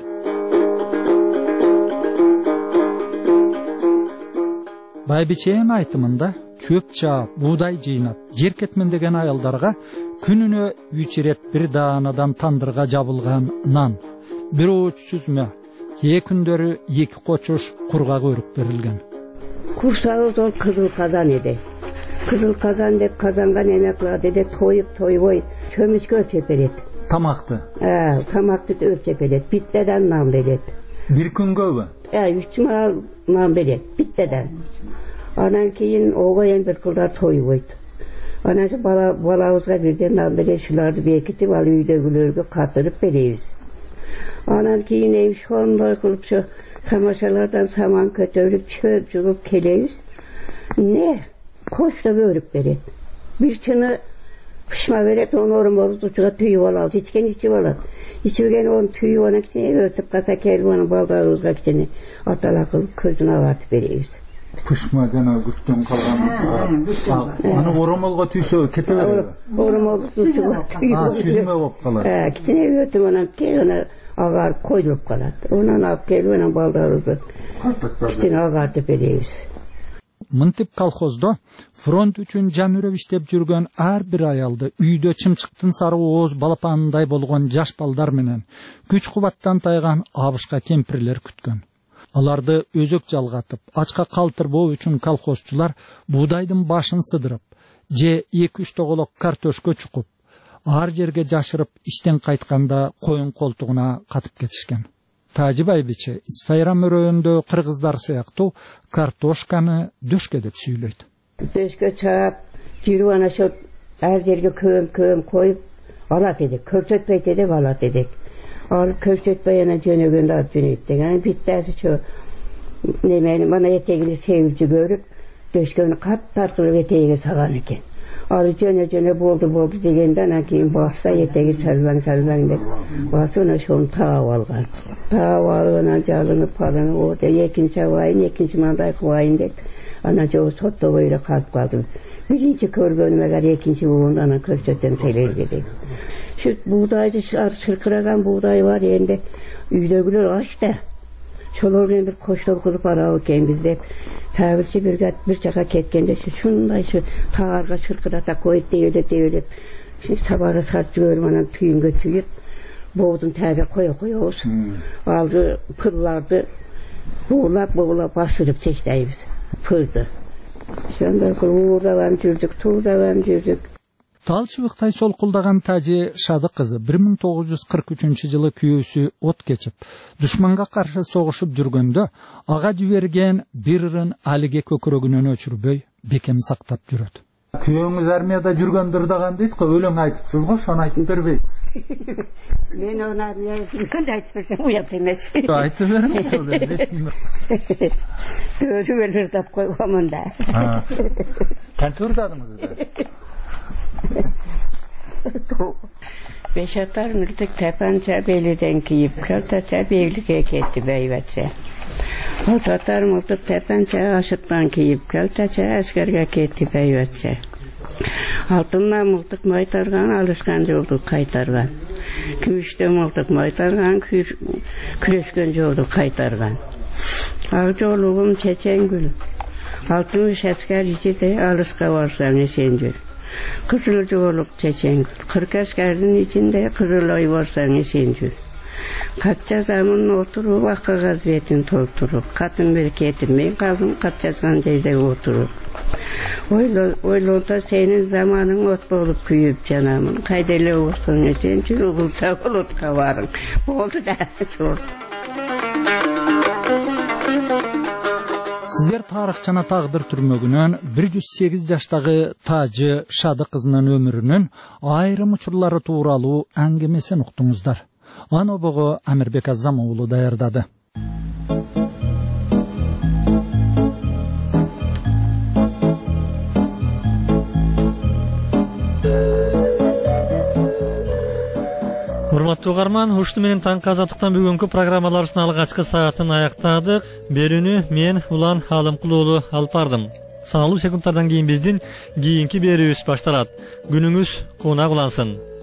D: Байбиченин айтымында чөп чаап, буудай жыйнап, жер кетмен деген аялдарга күнүнө үч ирет бир даанадан тандырга жабылган нан, бир ооч сүзмө, кээ күндөрү эки кочуш кургак өрүп берилген.
E: Курсагыбыз ол кызыл казан эди. Kızıl kazan dep kazangan emek dedi toyup toyboy çömüşke ölçep eret.
D: Tamaktı.
E: He, tamaktı ölçep eret. Bitteden nam beret.
D: Bir gün göbü?
E: He, üç mal nam beret. Bitteden. Anan keyin oğayan bir kıllar toyboydu. Anası bala balağızga birden nam beret şulardı bekitip al üydegülörgü katırıp bereyiz. Anan keyin ev şu anda kılıp şu tamaşalardan saman kötörüp çöp çulup keleyiz. Ne? Koşta börüp beret. Bir çını pişma beret, onu orumuz uçuğa tüyü olaldı. İçken içi olaldı. İçigen onun tüyü onun içine örtüp kasa kelbi onun baldağızga içine atala kılıp közüne avartıp bereyiz.
D: Pişma cana güçtün kalgan. Onu orumuzga tüysö kete verir.
E: Orumuz uçuğa tüyü olaldı.
D: Süzme olup kalar.
E: İçine örtüp onun kelini agar koyulup kalar. Ondan alıp kelbi onun baldağızga içine avartıp bereyiz.
D: Мынтип колхоздо фронт үчүн жан үрөп иштеп жүргөн ар бир аялды үйдө чымчыктын сары ооз балапанындай болгон жаш балдар менен күч кубаттан тайган абышка кемпирлер күткөн. Аларды өзөк жалгатып, ачка калтырбоо үчүн колхозчулар буудайдын башын сыдырып, же эки үч тоголок картошка чукуп, ар жерге жашырып иштен кайтканда коюн колтугуна катып кетишкен. Тажы Байбиче Исфайрам өрөөндө кыргыздар сыяктуу картошканы дөшкө деп сүйлөйт.
E: Дөшкө чаап, жүрүп ана ошо ар жерге көм-көм коюп алат эдик. Көрсөтпөйт эдик, алат эдик. Ал көрсөтпөй ана жөнөгөндө алып жөнөйт деген. Биттеси чо немени мана этегини себилчи көрүп, дөшкөнү каттар кылып этегиге саган экен. Ал жөнө-жөнө болду-болду дегенде анан кийин басса этеги салбаң-салбаң деп басып ошону таап алган. Таап алып анан жалынып калган. О экинчи абайын, экинчи мандай кылайын деп анан жоо соттобой эле калып калдым. Биринчи көргөнүм эгер экинчи болгондо анан көрсөтөм телевизде деп. Şu buğdaycı şırkıragan buğday var yerinde üydögülür aç da. Şolarla bir koştol kılıp aralırken bizde tavirçi bir gat bir çaka ketkende şu şunday şu tağarga şırkırata koyup devlet devlet. Şimdi sabahı sartı görmenin tüyünge tüyüp boğdun tabi koya koya olsun. Hmm. Aldı pırlardı boğulap boğulap basırıp çeşteyimiz pırdı. Şu anda uğurda var жүрдік, tuğda var жүрдік.
D: Тал чыбыктай солкулдаган Тажы Шады кызы bir ming to'qqiz yuz qirq uchinchi жылы күйөөсү от кечип, душманга каршы согушуп жүргөндө ага жиберген бир ырын алиге көкөрөгүнөн өчүрбөй бекем сактап жүрөт. Күйөөңүз армияда жүргөндүр даган дейт го, өлөң айтыпсыз го, шону айтып бербейсиз.
E: Мен оны армияда жүргөндө айтып берсем уят эмес.
D: Айтып бериңиз.
E: Төрү белер деп койгомун да.
D: Кантип ырдадыңыз?
E: Beşatar mırtık tapanca beliden kiyip kaltaça beyliğe ketti beyvatça. O tatar mırtık tapanca aşıktan kiyip kaltaça askerge ketti beyvatça. Altından mırtık maytargan alışkan yoldu kaytargan. Kümüşte mırtık maytargan küleşken yoldu kaytargan. Ağcoluğum çeçen gül. Altmış asker içinde alışka varsan esen gül. Kızılcı olup çeçen gül. Kırk askerin içinde kızılay varsan esen gül. Katça zaman oturup akka gazvetin tolturup. Katın bir ketim ben kaldım katçazgan şeyde oturup. Oylonda senin zamanın ot bolup küyüp canamın. Kaydele olsun esen gül. Bulsa olup kavarın. Oldu da çok.
D: Sizler tarixçana taqdir türmөгүнөн bir жүз сегиз жаштагы Тажы Шады кызынын өмүрүнүн айрым учурлары тууралуу әңгимесин уктуңуздар. Аны бого Амирбек Азам уулу даярдады.
A: Урматтуу угарман, ушуну менен таңкы азаттыктан бүгүнкү программаларыбыздын алгачкы саатын аяктадык. Берүүнү мен Улан Алымкул уулу алып бардым. Саналуу секундтардан кийин биздин кийинки берүүбүз башталат. Күнүңүз куунак улансын.